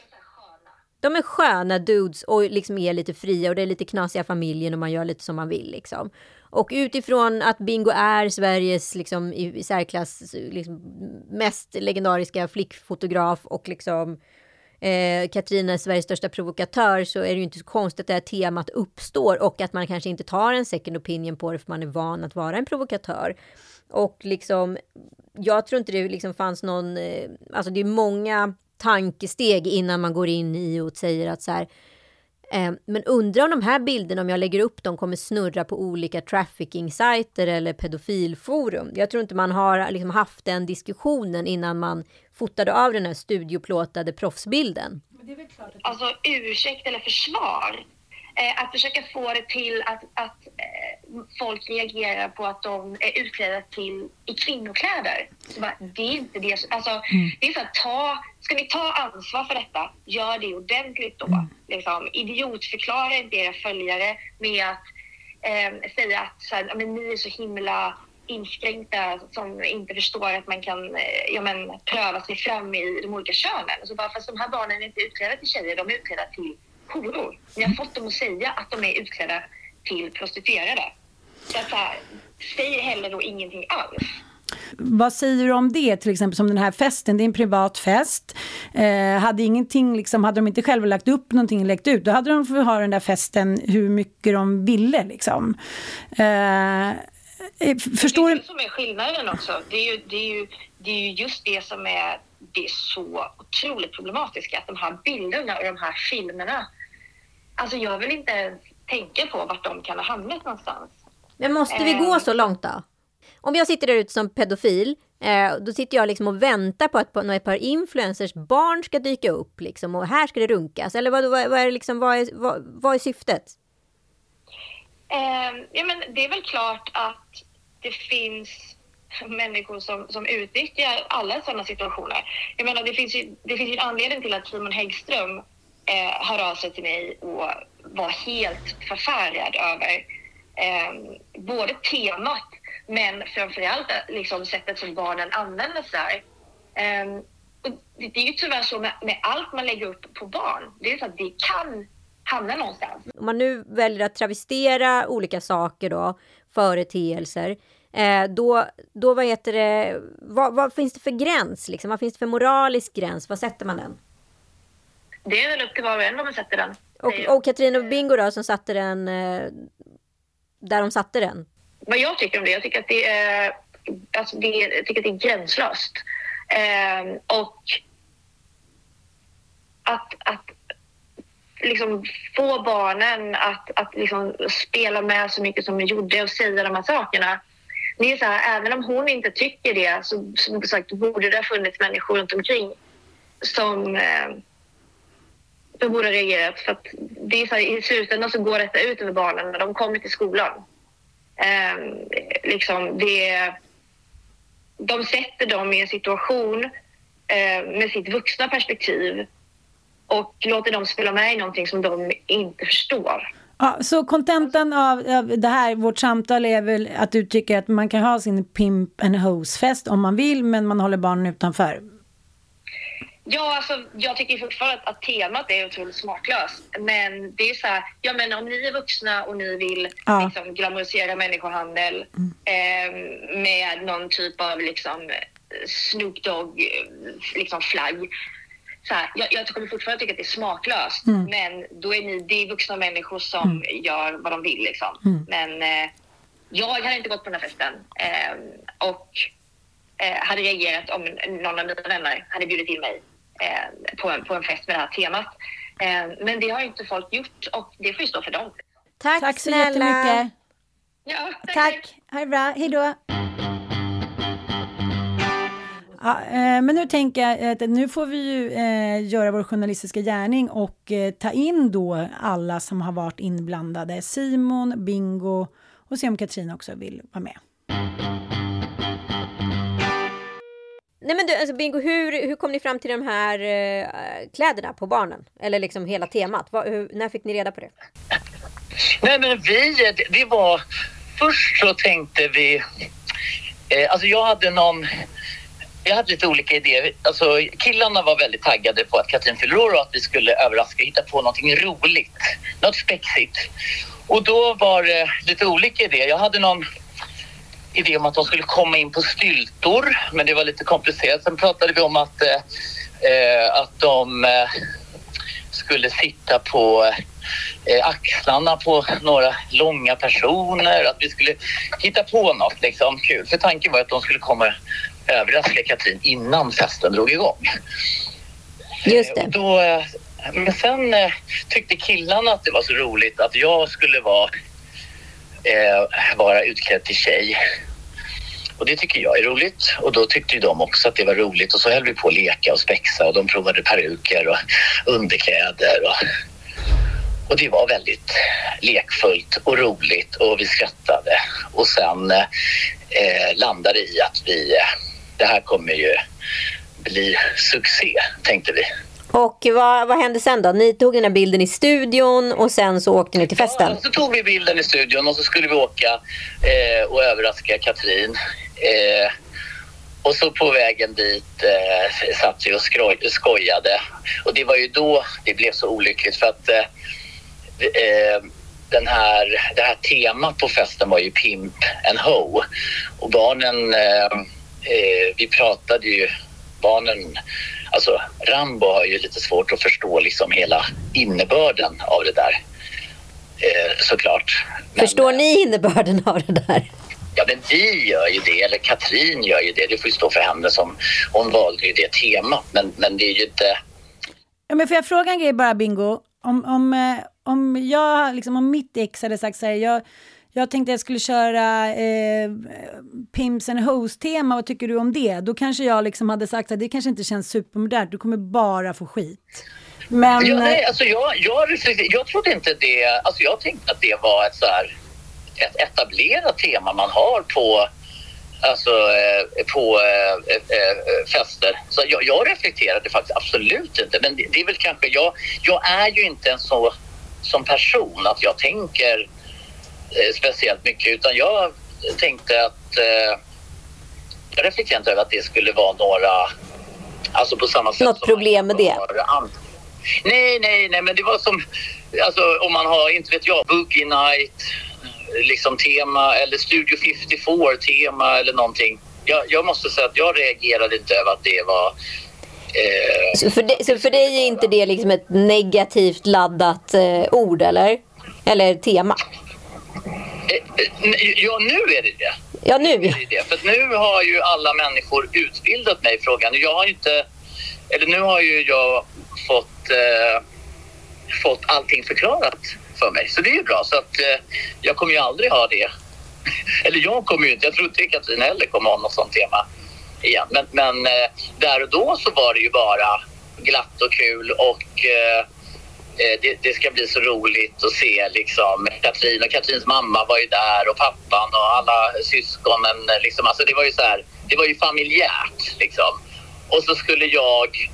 de är sköna dudes och liksom är lite fria och det är lite knasiga familjen och man gör lite som man vill liksom. Och utifrån att Bingo är Sveriges liksom, i, i särklass liksom, mest legendariska flickfotograf och liksom, eh, Katrina är Sveriges största provokatör så är det ju inte så konstigt att det här temat uppstår och att man kanske inte tar en second opinion på det för man är van att vara en provokatör. Och liksom, jag tror inte det liksom fanns någon, eh, alltså det är många tankesteg innan man går in i och säger att så här, eh, men undrar om de här bilderna om jag lägger upp dem kommer snurra på olika trafficking-sajter eller pedofilforum. Jag tror inte man har liksom haft den diskussionen innan man fotade av den här studioplåtade proffsbilden. Alltså ursäkt eller försvar. Eh, att försöka få det till att, att eh, folk reagerar på att de är utklädda till i kvinnokläder. Så bara, det är inte det. Alltså, mm. det är så att ta, ska ni ta ansvar för detta, gör det ordentligt då. Mm. Liksom, idiotförklara inte era följare med att eh, säga att så här, men ni är så himla inskränkta som inte förstår att man kan eh, ja, men, pröva sig fram i de olika könen. Så bara, fast de här barnen är inte utklädda till tjejer, de är utklädda till horor. Ni har fått dem att säga att de är utklädda till prostituerade. Så att, så här, säg heller då ingenting alls. Vad säger du om det, till exempel som den här festen? Det är en privat fest. Eh, hade ingenting, liksom, hade de inte själva lagt upp någonting och läckt ut, då hade de fått ha den där festen hur mycket de ville. Liksom. Eh, förstår det är det som är skillnaden också. Det är ju, det är ju, det är ju just det som är, det är så otroligt problematiska. Att de här bilderna och de här filmerna, alltså jag vill inte ens tänka på vart de kan ha hamnat någonstans. Men måste vi gå så långt då? Om jag sitter där ute som pedofil, eh, då sitter jag liksom och väntar på att på ett par influencers barn ska dyka upp liksom, och här ska det runkas. Eller vad, vad, vad, är, liksom, vad, är, vad, vad är syftet? Eh, ja, men det är väl klart att det finns människor som, som utnyttjar alla sådana situationer. Jag menar, det finns ju, det finns ju en anledning till att Simon Häggström eh, hör av sig till mig och var helt förfärad över eh, både temat men framförallt liksom sättet som barnen använder sig. Eh, och det är ju tyvärr så med, med allt man lägger upp på barn. Det är så att det kan hamna någonstans. Om man nu väljer att travestera olika saker då, företeelser, eh, då, då vad heter det, vad, vad finns det för gräns liksom? Vad finns det för moralisk gräns? Vad sätter man den? Det är väl upp till var och en vad man sätter den. Och, och Katrin och Bingo då, som satte den eh, där de satte den? Vad jag tycker om det, jag tycker att det är, alltså det, jag tycker att det är gränslöst. Eh, och att, att liksom få barnen att, att liksom spela med så mycket som de gjorde och säga de här sakerna. Det är så här, även om hon inte tycker det så, som sagt, borde det ha funnits människor runt omkring som eh, de borde ha reagerat. För att det är så här, i slutändan så går detta ut över barnen när de kommer till skolan. Eh, liksom det, de sätter dem i en situation eh, med sitt vuxna perspektiv och låter dem spela med i någonting som de inte förstår. Ja, så kontentan av, av det här, vårt samtal är väl att du tycker att man kan ha sin pimp and hose-fest om man vill, men man håller barnen utanför. Ja, alltså jag tycker fortfarande att, att temat är otroligt smartlöst. Men det är så här, ja men om ni är vuxna och ni vill ja. liksom glamorisera människohandel mm. eh, med någon typ av liksom Snoop Dogg liksom flagg. Så här, jag, jag kommer fortfarande tycka att det är smaklöst. Mm. Men då är ni, det är vuxna människor som mm. gör vad de vill liksom. Mm. Men eh, jag hade inte gått på den här festen. Eh, och eh, hade reagerat om någon av mina vänner hade bjudit in mig eh, på, en, på en fest med det här temat. Eh, men det har inte folk gjort och det får ju stå för dem. Tack, tack så snälla. jättemycket. Ja, tack. Tack. Ha det bra. Hej då. Ja, eh, men nu tänker jag att nu får vi ju eh, göra vår journalistiska gärning och eh, ta in då alla som har varit inblandade. Simon, Bingo och se om Katrin också vill vara med. Nej men du, alltså Bingo, hur, hur kom ni fram till de här eh, kläderna på barnen? Eller liksom hela temat? Var, hur, när fick ni reda på det? Nej men vi, det, det var... Först så tänkte vi... Eh, alltså jag hade någon... Jag hade lite olika idéer. Alltså, killarna var väldigt taggade på att Katrin fyller år och att vi skulle överraska, hitta på någonting roligt. Något spexigt. Och då var det lite olika idéer. Jag hade någon idé om att de skulle komma in på styltor. Men det var lite komplicerat. Sen pratade vi om att, eh, att de eh, skulle sitta på eh, axlarna på några långa personer. Att vi skulle hitta på något liksom kul. För tanken var att de skulle komma överraska Katrin innan festen drog igång. Just det. Och då, men sen tyckte killarna att det var så roligt att jag skulle vara, eh, vara utklädd till tjej. Och det tycker jag är roligt. Och då tyckte ju de också att det var roligt. Och så höll vi på att leka och spexa. Och de provade peruker och underkläder. Och, och det var väldigt lekfullt och roligt. Och vi skrattade. Och sen eh, landade i att vi... Det här kommer ju bli succé, tänkte vi. Och vad, vad hände sen då? Ni tog den här bilden i studion och sen så åkte ni till festen? Ja, så tog vi bilden i studion och så skulle vi åka eh, och överraska Katrin. Eh, och så på vägen dit eh, satt vi och skroj, skojade. Och det var ju då det blev så olyckligt för att eh, eh, den här, det här temat på festen var ju Pimp and Hoe. Och barnen... Eh, Eh, vi pratade ju, barnen, alltså Rambo har ju lite svårt att förstå liksom hela innebörden av det där, eh, såklart. Men, förstår ni innebörden av det där? Ja men vi gör ju det, eller Katrin gör ju det, det får ju stå för henne som, hon valde ju det temat, men, men det är ju inte... Ja men får jag fråga en grej bara Bingo, om, om, om jag, liksom om mitt ex hade sagt så här, jag Jag tänkte jag skulle köra eh, Pimps and Hoes-tema. Vad tycker du om det? Då kanske jag liksom hade sagt att det kanske inte känns supermodernt. Du kommer bara få skit. Men... Ja, nej, alltså jag, jag, jag trodde inte det. Alltså jag tänkte att det var ett, så här, ett etablerat tema man har på alltså eh, på eh, eh, fester. Så jag, jag reflekterade faktiskt absolut inte. Men det, det är väl kanske, jag, jag är ju inte en så som person att jag tänker eh, speciellt mycket, utan jag tänkte att eh, jag reflekterade inte över att det skulle vara några, alltså på samma sätt. Något problem med det? An- nej, nej, nej, men det var som, alltså om man har, inte vet jag, Boogie Night liksom tema eller Studio femtiofyra tema eller någonting. Jag, jag måste säga att jag reagerade inte över att det var eh, så, för det, så för dig är inte det liksom ett negativt laddat eh, ord eller? Eller tema? Eh, ja, nu är det det. Ja, nu. Är det det. För nu har ju alla människor utbildat mig i frågan. Jag har inte, eller nu har ju jag fått eh, fått allting förklarat för mig. Så det är ju bra. Så att eh, jag kommer ju aldrig ha det. Eller jag kommer ju inte, jag tror inte Katrin heller kommer ha något sånt tema igen. Men, men eh, där och då så var det ju bara glatt och kul och eh, det, det ska bli så roligt att se liksom Katrin och Katrins mamma var ju där och pappan och alla syskonen liksom, alltså det var ju så här, det var ju familjärt liksom. Och så skulle jag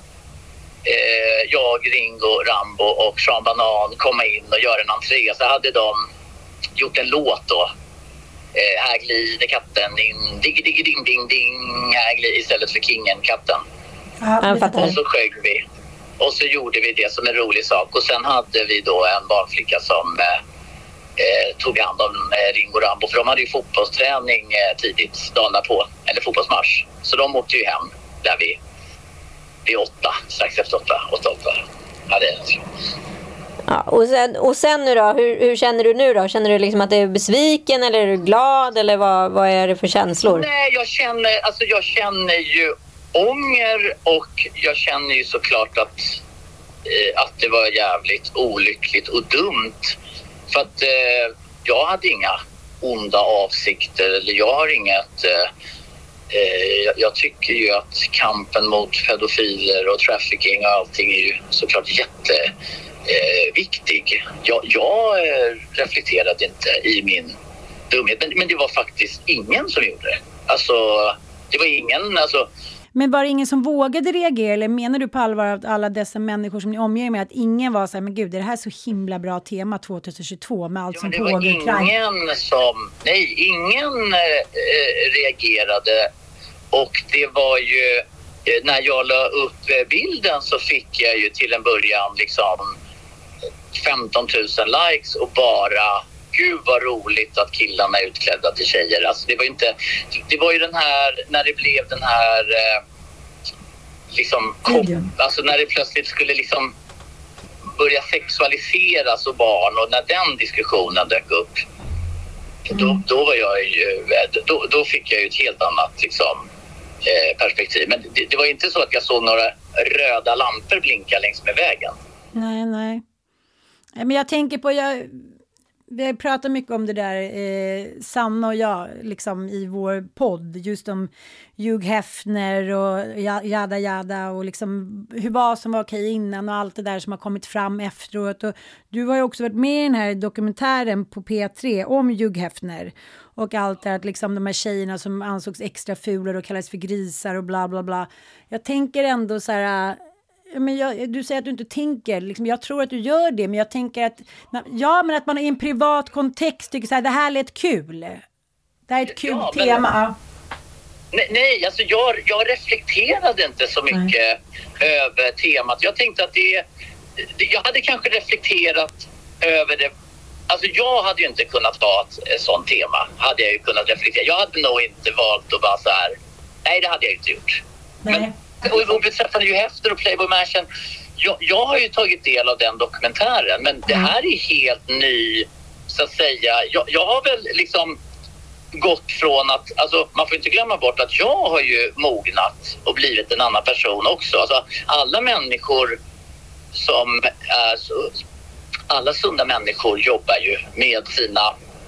eh, jag, Ringo, Rambo och Sean Banan komma in och göra en entré, så hade de gjort en låt då. Eh, här glider katten in, digg digg ding ding ding, här glider, istället för kingen katten. Ja, och så sjöng vi. Och så gjorde vi det som en rolig sak. Och sen hade vi då en barnflicka som eh, eh, tog hand om eh, Ringo och Rambo. För de hade ju fotbollsträning eh, tidigt dagen på, eller fotbollsmarsch. Så de åkte ju hem där vi vid åtta, strax efter åtta, åtta, åtta. Ja, det är det. Ja, och, sen, och sen nu då, hur, hur känner du nu då? Känner du liksom att du är besviken eller är du glad eller vad, vad är det för känslor? Nej, jag känner, alltså jag känner ju ånger och jag känner ju såklart att, eh, att det var jävligt olyckligt och dumt. För att eh, jag hade inga onda avsikter eller jag har inget... Eh, eh, jag tycker ju att kampen mot pedofiler och trafficking och allting är ju såklart jätte... Eh, viktig. Jag, jag eh, reflekterade inte i min dumhet, men, men det var faktiskt ingen som gjorde det. Alltså, det var ingen, alltså... Men var det ingen som vågade reagera, eller menar du på allvar att alla dessa människor som ni omger med, att ingen var så här, men gud, är det här så himla bra tema tjugohundratjugotvå med allt ja, som det pågår i Ukraina? Det var ingen som, nej, ingen eh, reagerade, och det var ju, eh, när jag la upp bilden så fick jag ju till en början liksom femton tusen likes och bara, gud vad roligt att killarna är utklädda till tjejer. Alltså det var ju inte, det var ju den här, när det blev den här eh, liksom, kom, alltså när det plötsligt skulle liksom börja sexualiseras och barn, och när den diskussionen dök upp, mm. då, då var jag ju, då, då fick jag ju ett helt annat liksom eh, perspektiv. Men det, det var inte så att jag såg några röda lampor blinka längs med vägen. Nej, nej. Men jag tänker på, jag, vi pratar mycket om det där, eh, Sanna och jag, liksom i vår podd, just om Hugh Hefner och jada jada och liksom hur vad som var okej innan och allt det där som har kommit fram efteråt. Och du har ju också varit med i den här dokumentären på P tre om Hugh Hefner och allt det, att liksom de här tjejerna som ansågs extra fula och kallades för grisar och bla bla bla. Jag tänker ändå så här... Men jag, du säger att du inte tänker, liksom, jag tror att du gör det, men jag tänker att ja, men att man i en privat kontext tycker så här, det här lät kul. Det här är ett kul ja, tema. Nej, nej, alltså jag, jag reflekterade inte så mycket nej. över temat. Jag tänkte att det, det, jag hade kanske reflekterat över det. Alltså jag hade ju inte kunnat ha ett, ett sånt tema. Hade jag ju kunnat reflektera. Jag hade nog inte valt att bara så här, nej det hade jag inte gjort. Nej. Men, och beträffande ju Hefner och Playboy Mansion, jag, jag har ju tagit del av den dokumentären, men det här är helt ny, så att säga. Jag, jag har väl liksom gått från att, alltså man får inte glömma bort att jag har ju mognat och blivit en annan person också. Alltså alla människor som är så, alla sunda människor jobbar ju med sina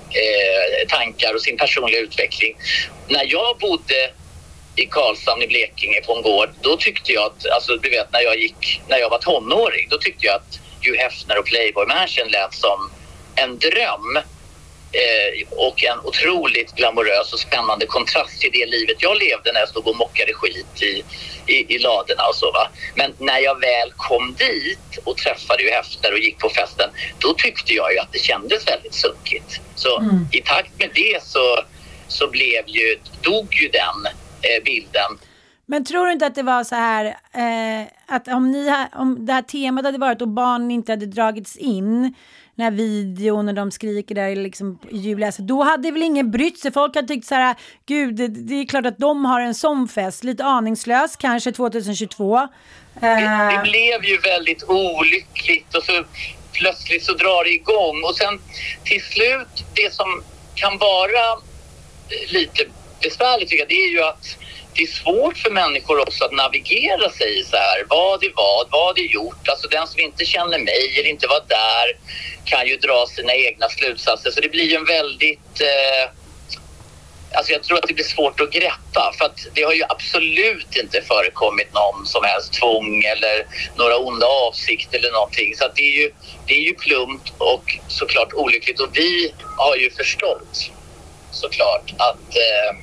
eh, tankar och sin personliga utveckling. När jag bodde i Karlshamn i Blekinge på en gård, då tyckte jag att, alltså du vet när jag gick, när jag var tonåring, då tyckte jag att Hugh Hefner och Playboy Mansion lät som en dröm. eh, och en otroligt glamorös och spännande kontrast till det livet jag levde när jag stod och mockade skit i, i, i ladorna och så, va. Men när jag väl kom dit och träffade ju Häfner och gick på festen, då tyckte jag ju att det kändes väldigt sunkigt. Så mm. i takt med det så, så blev ju, dog ju den eh, bilden. Men tror du inte att det var så här eh, att om, ni, om det här temat hade varit och barnen inte hade dragits in när videon när de skriker där liksom i julläset, då hade väl ingen brytt sig. Folk hade tyckt så här, gud det, det är klart att de har en sån fest, lite aningslös kanske tjugohundratjugotvå. Eh. Det, det blev ju väldigt olyckligt och så plötsligt så drar det igång och sen till slut det som kan vara lite besvärligt tycker jag, det är ju att det är svårt för människor också att navigera sig i så här. Vad är vad? Vad är gjort? Alltså den som inte känner mig eller inte var där kan ju dra sina egna slutsatser. Så det blir ju en väldigt... Eh, alltså jag tror att det blir svårt att greppa. För att det har ju absolut inte förekommit någon som helst tvång eller några onda avsikter eller någonting. Så att det är ju, det är ju plumpt och såklart olyckligt. Och vi har ju förstått såklart att... Eh,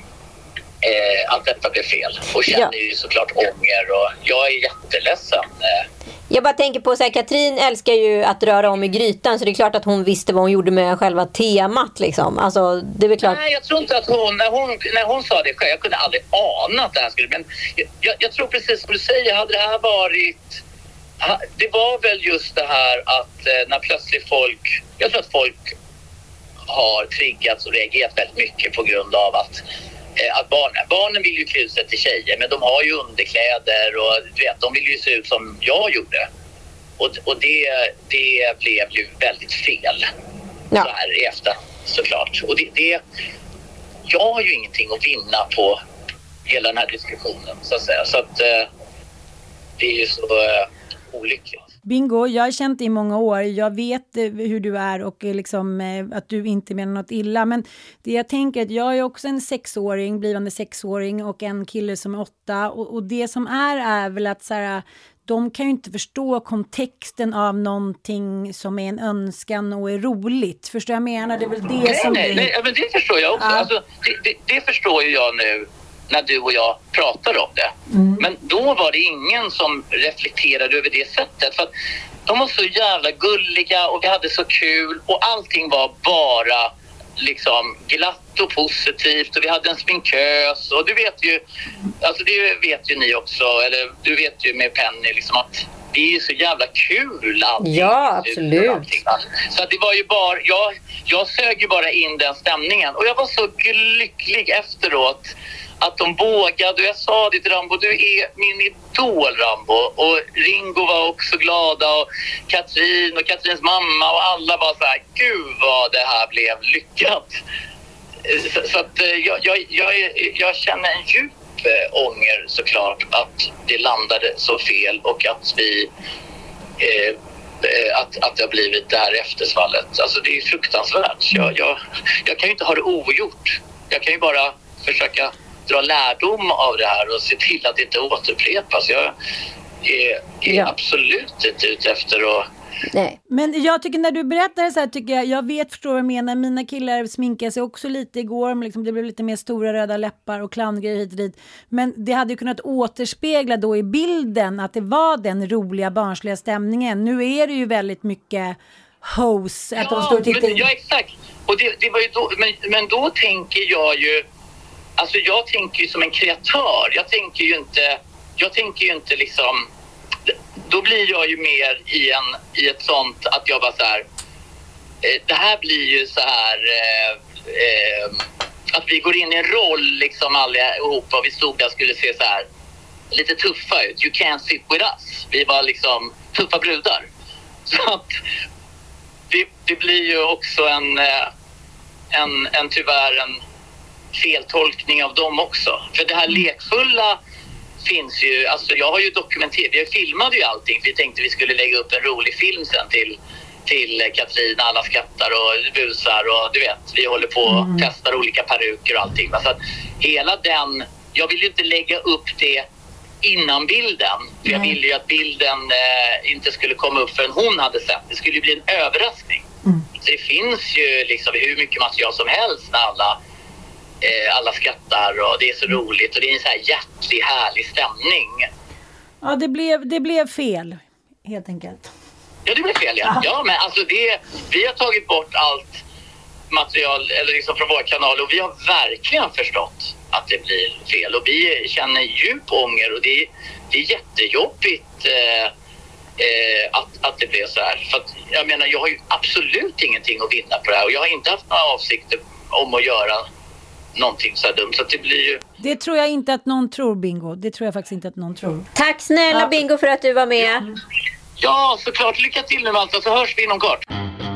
Eh, att detta blev fel och känner ja. ju såklart ånger och jag är jätteledsen. Eh. Jag bara tänker på så här, Katrin älskar ju att röra om i grytan så det är klart att hon visste vad hon gjorde med själva temat liksom. Alltså det är väl klart. Nej, jag tror inte att hon när hon, när hon sa det själv, jag kunde aldrig ana att det här skulle, men jag, jag tror precis som du säger, hade det här varit det var väl just det här att eh, när plötsligt folk, jag tror att folk har triggats och reagerat väldigt mycket på grund av att att barnen, barnen vill ju klä sig till tjejer men de har ju underkläder och du vet, de vill ju se ut som jag gjorde och, och det, det blev ju väldigt fel ja. Så här i efter såklart och det, det jag har ju ingenting att vinna på hela den här diskussionen så att säga så att eh, det är ju så eh, olyckligt. Bingo, jag har känt dig i många år. Jag vet eh, hur du är och eh, liksom, eh, att du inte menar något illa. Men det jag tänker är att jag är också en sexåring, blivande sexåring och en kille som är åtta. Och, och det som är är väl att så här, de kan ju inte förstå kontexten av någonting som är en önskan och är roligt. Förstår jag menar? Det är väl det nej, som... Nej, nej, men det förstår jag också. Ja. Alltså, det, det, det förstår ju jag nu när du och jag pratar om det. Mm. Men då var det ingen som reflekterade över det sättet. För att de var så jävla gulliga och vi hade så kul. Och allting var bara liksom glatt och positivt. Och vi hade en sminkös. Och du vet ju, alltså det vet ju ni också. Eller du vet ju med Penny liksom att det är ju så jävla kul allting. Ja, absolut. Allting. Så att det var ju bara, jag, jag sög ju bara in den stämningen. Och jag var så lycklig efteråt att de vågade, och jag sa det till Rambo, du är min idol Rambo. Och Ringo var också glada och Katrin och Katrins mamma och alla var så här, gud vad det här blev lyckat. Så, så att jag, jag, jag, jag känner en djup ånger såklart att det landade så fel och att vi eh, att, att det har blivit det här eftersvallet. Alltså det är fruktansvärt. Jag, jag, jag kan ju inte ha det ogjort. Jag kan ju bara försöka dra lärdom av det här och se till att det inte återupprepas. Jag är, är ja. absolut inte ute efter att... Nej. Men jag tycker när du berättar så här tycker jag, jag vet förstår vad jag menar, mina killar sminkade sig också lite igår, men liksom det blev lite mer stora röda läppar och clowngrejer hit och dit. Men det hade ju kunnat återspegla då i bilden att det var den roliga barnsliga stämningen. Nu är det ju väldigt mycket hose, att ja, de står och tittar. Men, ja, exakt. Och det, det var ju då, men, men då tänker jag ju, alltså jag tänker ju som en kreatör. Jag tänker ju inte, jag tänker ju inte liksom, då blir jag ju mer i, en, i ett sånt att jag bara så här, eh, det här blir ju så här eh, eh, att vi går in i en roll liksom allihopa och vi stod där och skulle se så här lite tuffa ut. You can't sit with us. Vi var liksom tuffa brudar. Så att det, det blir ju också en, en, en tyvärr en feltolkning av dem också. För det här lekfulla finns ju, alltså jag har ju dokumenterat, jag filmade ju allting för vi tänkte vi skulle lägga upp en rolig film sen till, till Katrin, alla skrattar och busar och du vet, vi håller på och mm. testar olika peruker och allting. Så att hela den, jag vill ju inte lägga upp det innan bilden, för jag ville ju att bilden eh, inte skulle komma upp förrän hon hade sett, det skulle ju bli en överraskning. Mm. det finns ju liksom hur mycket material som helst när alla, eh, alla skrattar och det är så roligt och det är en så här hjärtlig, härlig stämning. Ja, det blev, det blev fel, helt enkelt. Ja, det blev fel, ja. Ja, men alltså det, vi har tagit bort allt material eller liksom från vår kanal och vi har verkligen förstått att det blir fel och vi känner djup ånger och det, det är jättejobbigt eh, eh, att, att det blev så här. För att, jag menar, jag har ju absolut ingenting att vinna på det här och jag har inte haft några avsikter om att göra någonting så här dumt. Så att det blir ju... Det tror jag inte att någon tror, Bingo. Det tror jag faktiskt inte att någon tror. Tack snälla ja. Bingo för att du var med. Ja, såklart. Lycka till nu med allt och så hörs vi inom kort.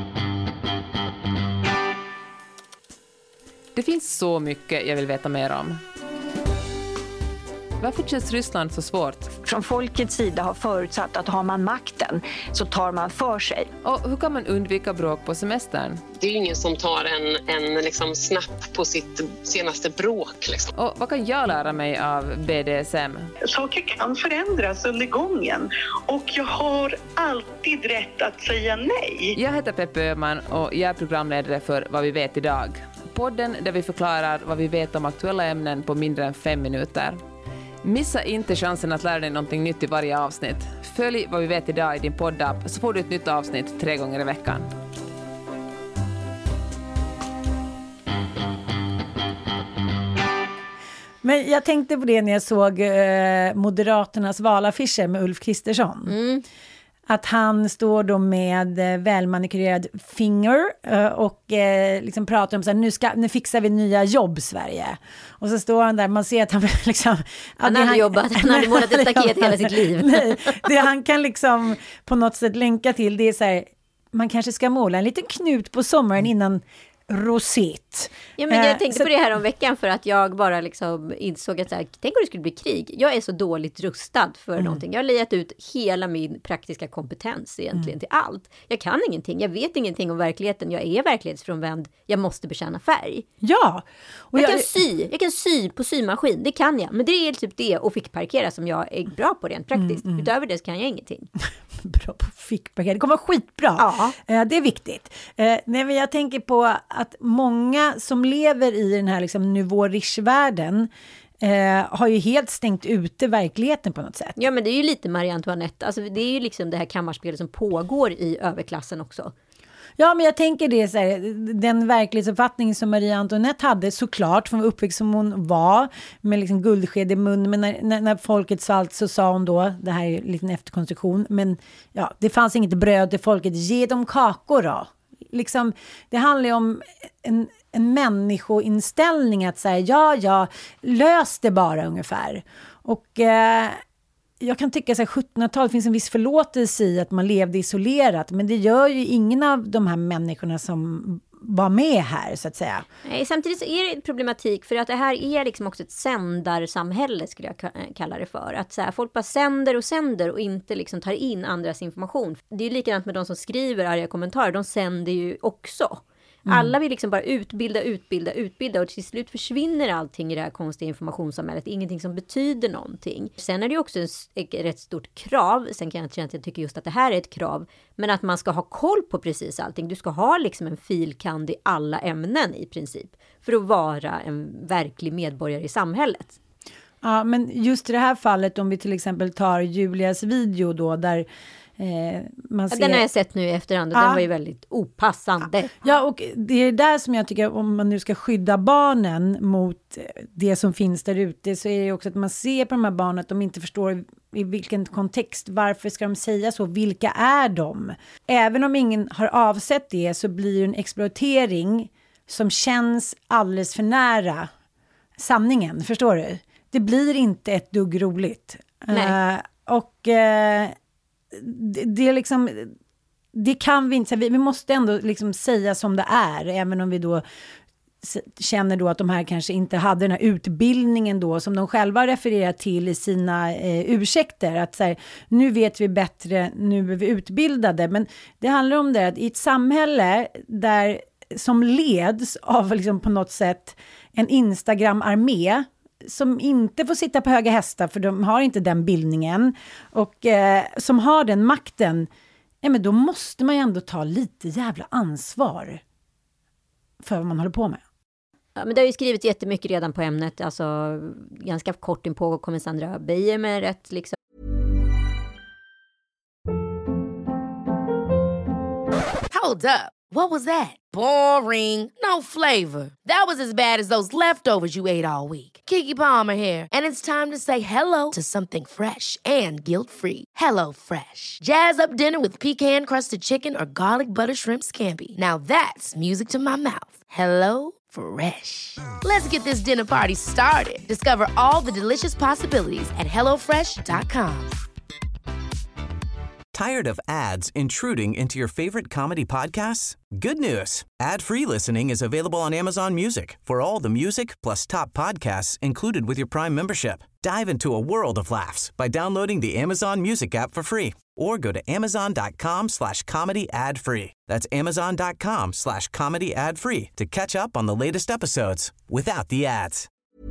Det finns så mycket jag vill veta mer om. Varför känns Ryssland så svårt? Från folkets sida har förutsatt att har man makten så tar man för sig. Och hur kan man undvika bråk på semestern? Det är ju ingen som tar en, en liksom snapp på sitt senaste bråk. Liksom. Och vad kan jag lära mig av B D S M? Saker kan förändras under gången och jag har alltid rätt att säga nej. Jag heter Peppe Öhman och jag är programledare för Vad vi vet idag. Podden där vi förklarar vad vi vet om aktuella ämnen på mindre än fem minuter. Missa inte chansen att lära dig någonting nytt i varje avsnitt. Följ Vad vi vet idag i din poddapp så får du ett nytt avsnitt tre gånger i veckan. Men jag tänkte på det när jag såg eh, Moderaternas valaffischer med Ulf Kristersson. Mm. Att han står då med eh, välmanikurerad finger eh, och eh, liksom pratar om så här, nu, ska, nu fixar vi nya jobb Sverige. Och så står han där, man ser att han liksom... Han hade han, jobbat, han hade målat ett staket hela sitt liv. Nej, det han kan liksom på något sätt länka till, det är så här, man kanske ska måla en liten knut på sommaren innan rosett. Ja, men jag tänkte eh, så... på det här om veckan för att jag bara liksom insåg att så här, tänk om det skulle bli krig. Jag är så dåligt rustad för mm. någonting. Jag har lejat ut hela min praktiska kompetens egentligen mm. till allt. Jag kan ingenting. Jag vet ingenting om verkligheten. Jag är verklighetsfrånvänd. Jag måste bekänna färg. Ja. Och jag, jag kan sy. Jag kan sy på symaskin. Det kan jag. Men det är typ det och fick parkera som jag är bra på rent praktiskt. Mm, mm. Utöver det så kan jag ingenting. Bra på fick parkera. Det kommer vara skitbra. Ja. Eh, det är viktigt. Eh, nej, men jag tänker på att många som lever i den här liksom nouveau-riche-världen eh, har ju helt stängt ute verkligheten på något sätt. Ja, men det är ju lite Marie Antoinette. Alltså, det är ju liksom det här kammarspelet som pågår i överklassen också. Ja, men jag tänker det så här, den verklighetsuppfattning som Marie Antoinette hade såklart från uppväxt som hon var med liksom guldsked i mun, men när, när, när folket svalt så sa hon då, det här är en liten efterkonstruktion, men ja, det fanns inget bröd till folket, ge dem kakor då. Liksom, det handlar ju om en, en människoinställning att säga ja, ja, lös det bara ungefär. Och eh, jag kan tycka att sjuttonhundratalet finns en viss förlåtelse i att man levde isolerat, men det gör ju ingen av de här människorna som var med här så att säga. Nej, samtidigt så är det en problematik för att det här är liksom också ett sändarsamhälle skulle jag kalla det för. Att så här, folk bara sänder och sänder och inte liksom tar in andras information. Det är ju likadant med de som skriver arga kommentarer, de sänder ju också. Mm. Alla vill liksom bara utbilda, utbilda, utbilda och till slut försvinner allting i det här konstiga informationssamhället. Det är ingenting som betyder någonting. Sen är det också ett rätt stort krav. Sen kan jag inte känna att jag tycker just att det här är ett krav. Men att man ska ha koll på precis allting. Du ska ha liksom en filkand i alla ämnen i princip. För att vara en verklig medborgare i samhället. Ja, men just i det här fallet om vi till exempel tar Julias video då där Eh, man ser... Den har jag sett nu i efterhand och ja. Den var ju väldigt opassande. Ja, och det är där som jag tycker om man nu ska skydda barnen mot det som finns där ute så är det också att man ser på de här barnen att de inte förstår i vilken kontext, varför ska de säga så, vilka är de? Även om ingen har avsett det så blir det en exploatering som känns alldeles för nära sanningen, förstår du? Det blir inte ett dugg roligt. Nej. Uh, och... Uh, Det, det är liksom det kan vi inte säga. Vi, vi måste ändå liksom säga som det är, även om vi då känner då att de här kanske inte hade den här utbildningen då som de själva refererar till i sina eh, ursäkter att så här, nu vet vi bättre, nu är vi utbildade, men det handlar om det att i ett samhälle där som leds av liksom på något sätt en Instagram-armé som inte får sitta på höga hästar för de har inte den bildningen och eh, som har den makten ja, men då måste man ju ändå ta lite jävla ansvar för vad man håller på med. Ja, men det har ju skrivits jättemycket redan på ämnet. Alltså, ganska kort inpå kommer Sandra Beijer med rätt liksom. Hold up. What was that? Boring. No flavor. That was as bad as those leftovers you ate all week. Keke Palmer here, and it's time to say hello to something fresh and guilt-free. Hello Fresh. Jazz up dinner with pecan-crusted chicken or garlic butter shrimp scampi. Now that's music to my mouth. Hello Fresh. Let's get this dinner party started. Discover all the delicious possibilities at hello fresh dot com. Tired of ads intruding into your favorite comedy podcasts? Good news. Ad-free listening is available on Amazon Music for all the music plus top podcasts included with your Prime membership. Dive into a world of laughs by downloading the Amazon Music app for free or go to amazon.com slash comedy ad free. That's amazon.com slash comedy ad free to catch up on the latest episodes without the ads.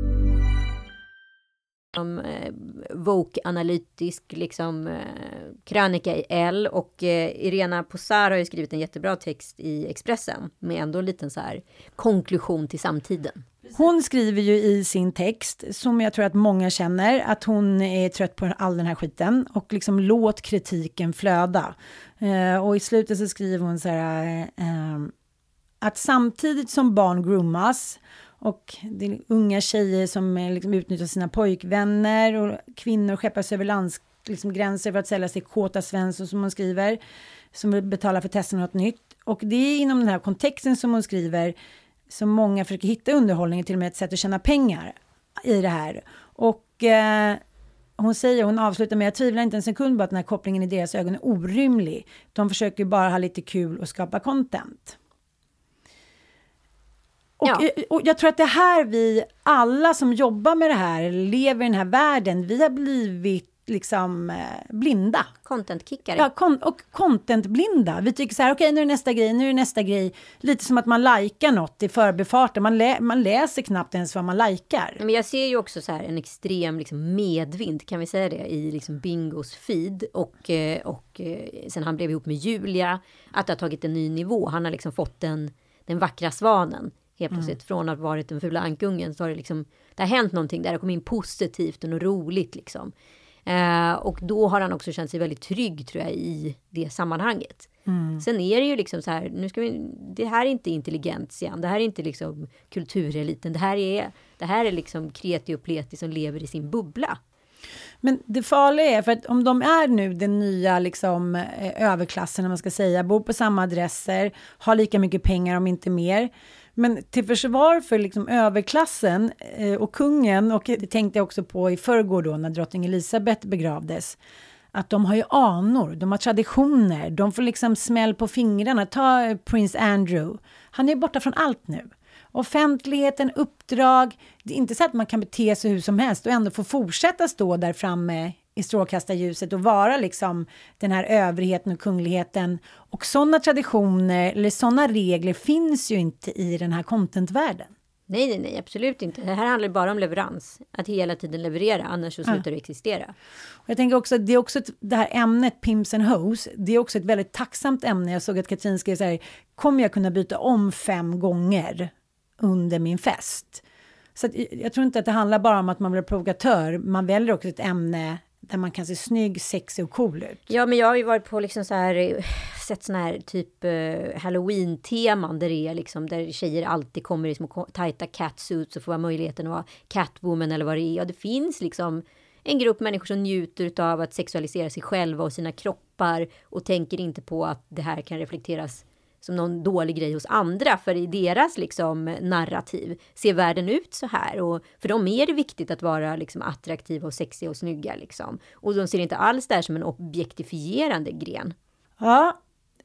Som eh, Vogue-analytisk liksom, eh, krönika i L, och eh, Irena Posar har ju skrivit en jättebra text i Expressen med ändå en liten så här konklusion till samtiden. Hon skriver ju i sin text, som jag tror att många känner, att hon är trött på all den här skiten och liksom låt kritiken flöda. Eh, och i slutet så skriver hon så här eh, att samtidigt som barn groomas och det är unga tjejer som liksom utnyttjar sina pojkvänner och kvinnor skeppas över lands, liksom gränser för att sälja sig kåta Svensson, som hon skriver, som vill betala för testen något nytt. Och det är inom den här kontexten som hon skriver som många försöker hitta underhållning, till och med ett sätt att tjäna pengar i det här. Och eh, hon säger, hon avslutar med, jag tvivlar inte en sekund på att den här kopplingen i deras ögon är orimlig. De försöker bara ha lite kul och skapa content. Och, ja. och jag tror att det här, vi alla som jobbar med det här, lever i den här världen, vi har blivit liksom eh, blinda. Content-kickare. Ja, kon- och content-blinda. Vi tycker så här, okej, okay, nu är det nästa grej, nu är det nästa grej. Lite som att man likar något i förbifarten. Man, lä- man läser knappt ens vad man likar. Men jag ser ju också så här en extrem liksom medvind, kan vi säga det, i liksom Bingos feed. Och, och sen han blev ihop med Julia, att det har tagit en ny nivå. Han har liksom fått den, den vackra svanen. Helt plötsligt, mm. från att ha varit den fula ankungen, så har det liksom, det har hänt någonting där, det kom in positivt och något roligt liksom. Eh, och då har han också känt sig väldigt trygg, tror jag, i det sammanhanget. Mm. Sen är det ju liksom så här, nu ska vi, det här är inte intelligentian, det här är inte liksom kultureliten, det här är, det här är liksom kreti och pleti som lever i sin bubbla. Men det farliga är, för att om de är nu den nya liksom, eh, överklassen, om man ska säga, bor på samma adresser, har lika mycket pengar om inte mer. Men till försvar för liksom överklassen eh, och kungen, och det tänkte jag också på i förrgår då när drottning Elisabeth begravdes, att de har ju anor, de har traditioner, de får liksom smäll på fingrarna. Ta prins Andrew, han är borta från allt nu. Offentligheten, uppdrag, det är inte så att man kan bete sig hur som helst och ändå få fortsätta stå där framme i strålkastarljuset och vara liksom den här överheten och kungligheten. Och sådana traditioner eller sådana regler finns ju inte i den här contentvärlden. Nej, nej, nej, absolut inte. Det här handlar bara om leverans. Att hela tiden leverera, annars så slutar det existera. Och jag tänker också att det är också ett, det här ämnet Pimps and Hoes, det är också ett väldigt tacksamt ämne. Jag såg att Katrin skrev så här, kommer jag kunna byta om fem gånger under min fest? Så att, jag tror inte att det handlar bara om att man blir provokatör. Man väljer också ett ämne där man kan se snygg, sexig och cool ut. Ja, men jag har ju varit på liksom så här, sett sån här typ uh, Halloween-teman där det är liksom, där tjejer alltid kommer i små tajta catsuits och får möjligheten att vara Catwoman eller vad det är. Och det finns liksom en grupp människor som njuter av att sexualisera sig själva och sina kroppar och tänker inte på att det här kan reflekteras som någon dålig grej hos andra, för i deras liksom narrativ ser världen ut så här, och för dem är det viktigt att vara liksom attraktiva och sexiga och snygga liksom. Och de ser inte alls det här som en objektifierande gren. Ja,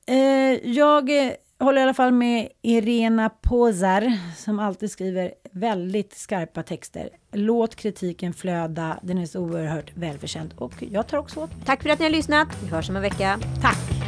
eh, jag håller i alla fall med Irena Posar som alltid skriver väldigt skarpa texter. Låt kritiken flöda, den är så oerhört välförtjänt, och jag tar också åt. Tack för att ni har lyssnat, vi hörs om en vecka. Tack!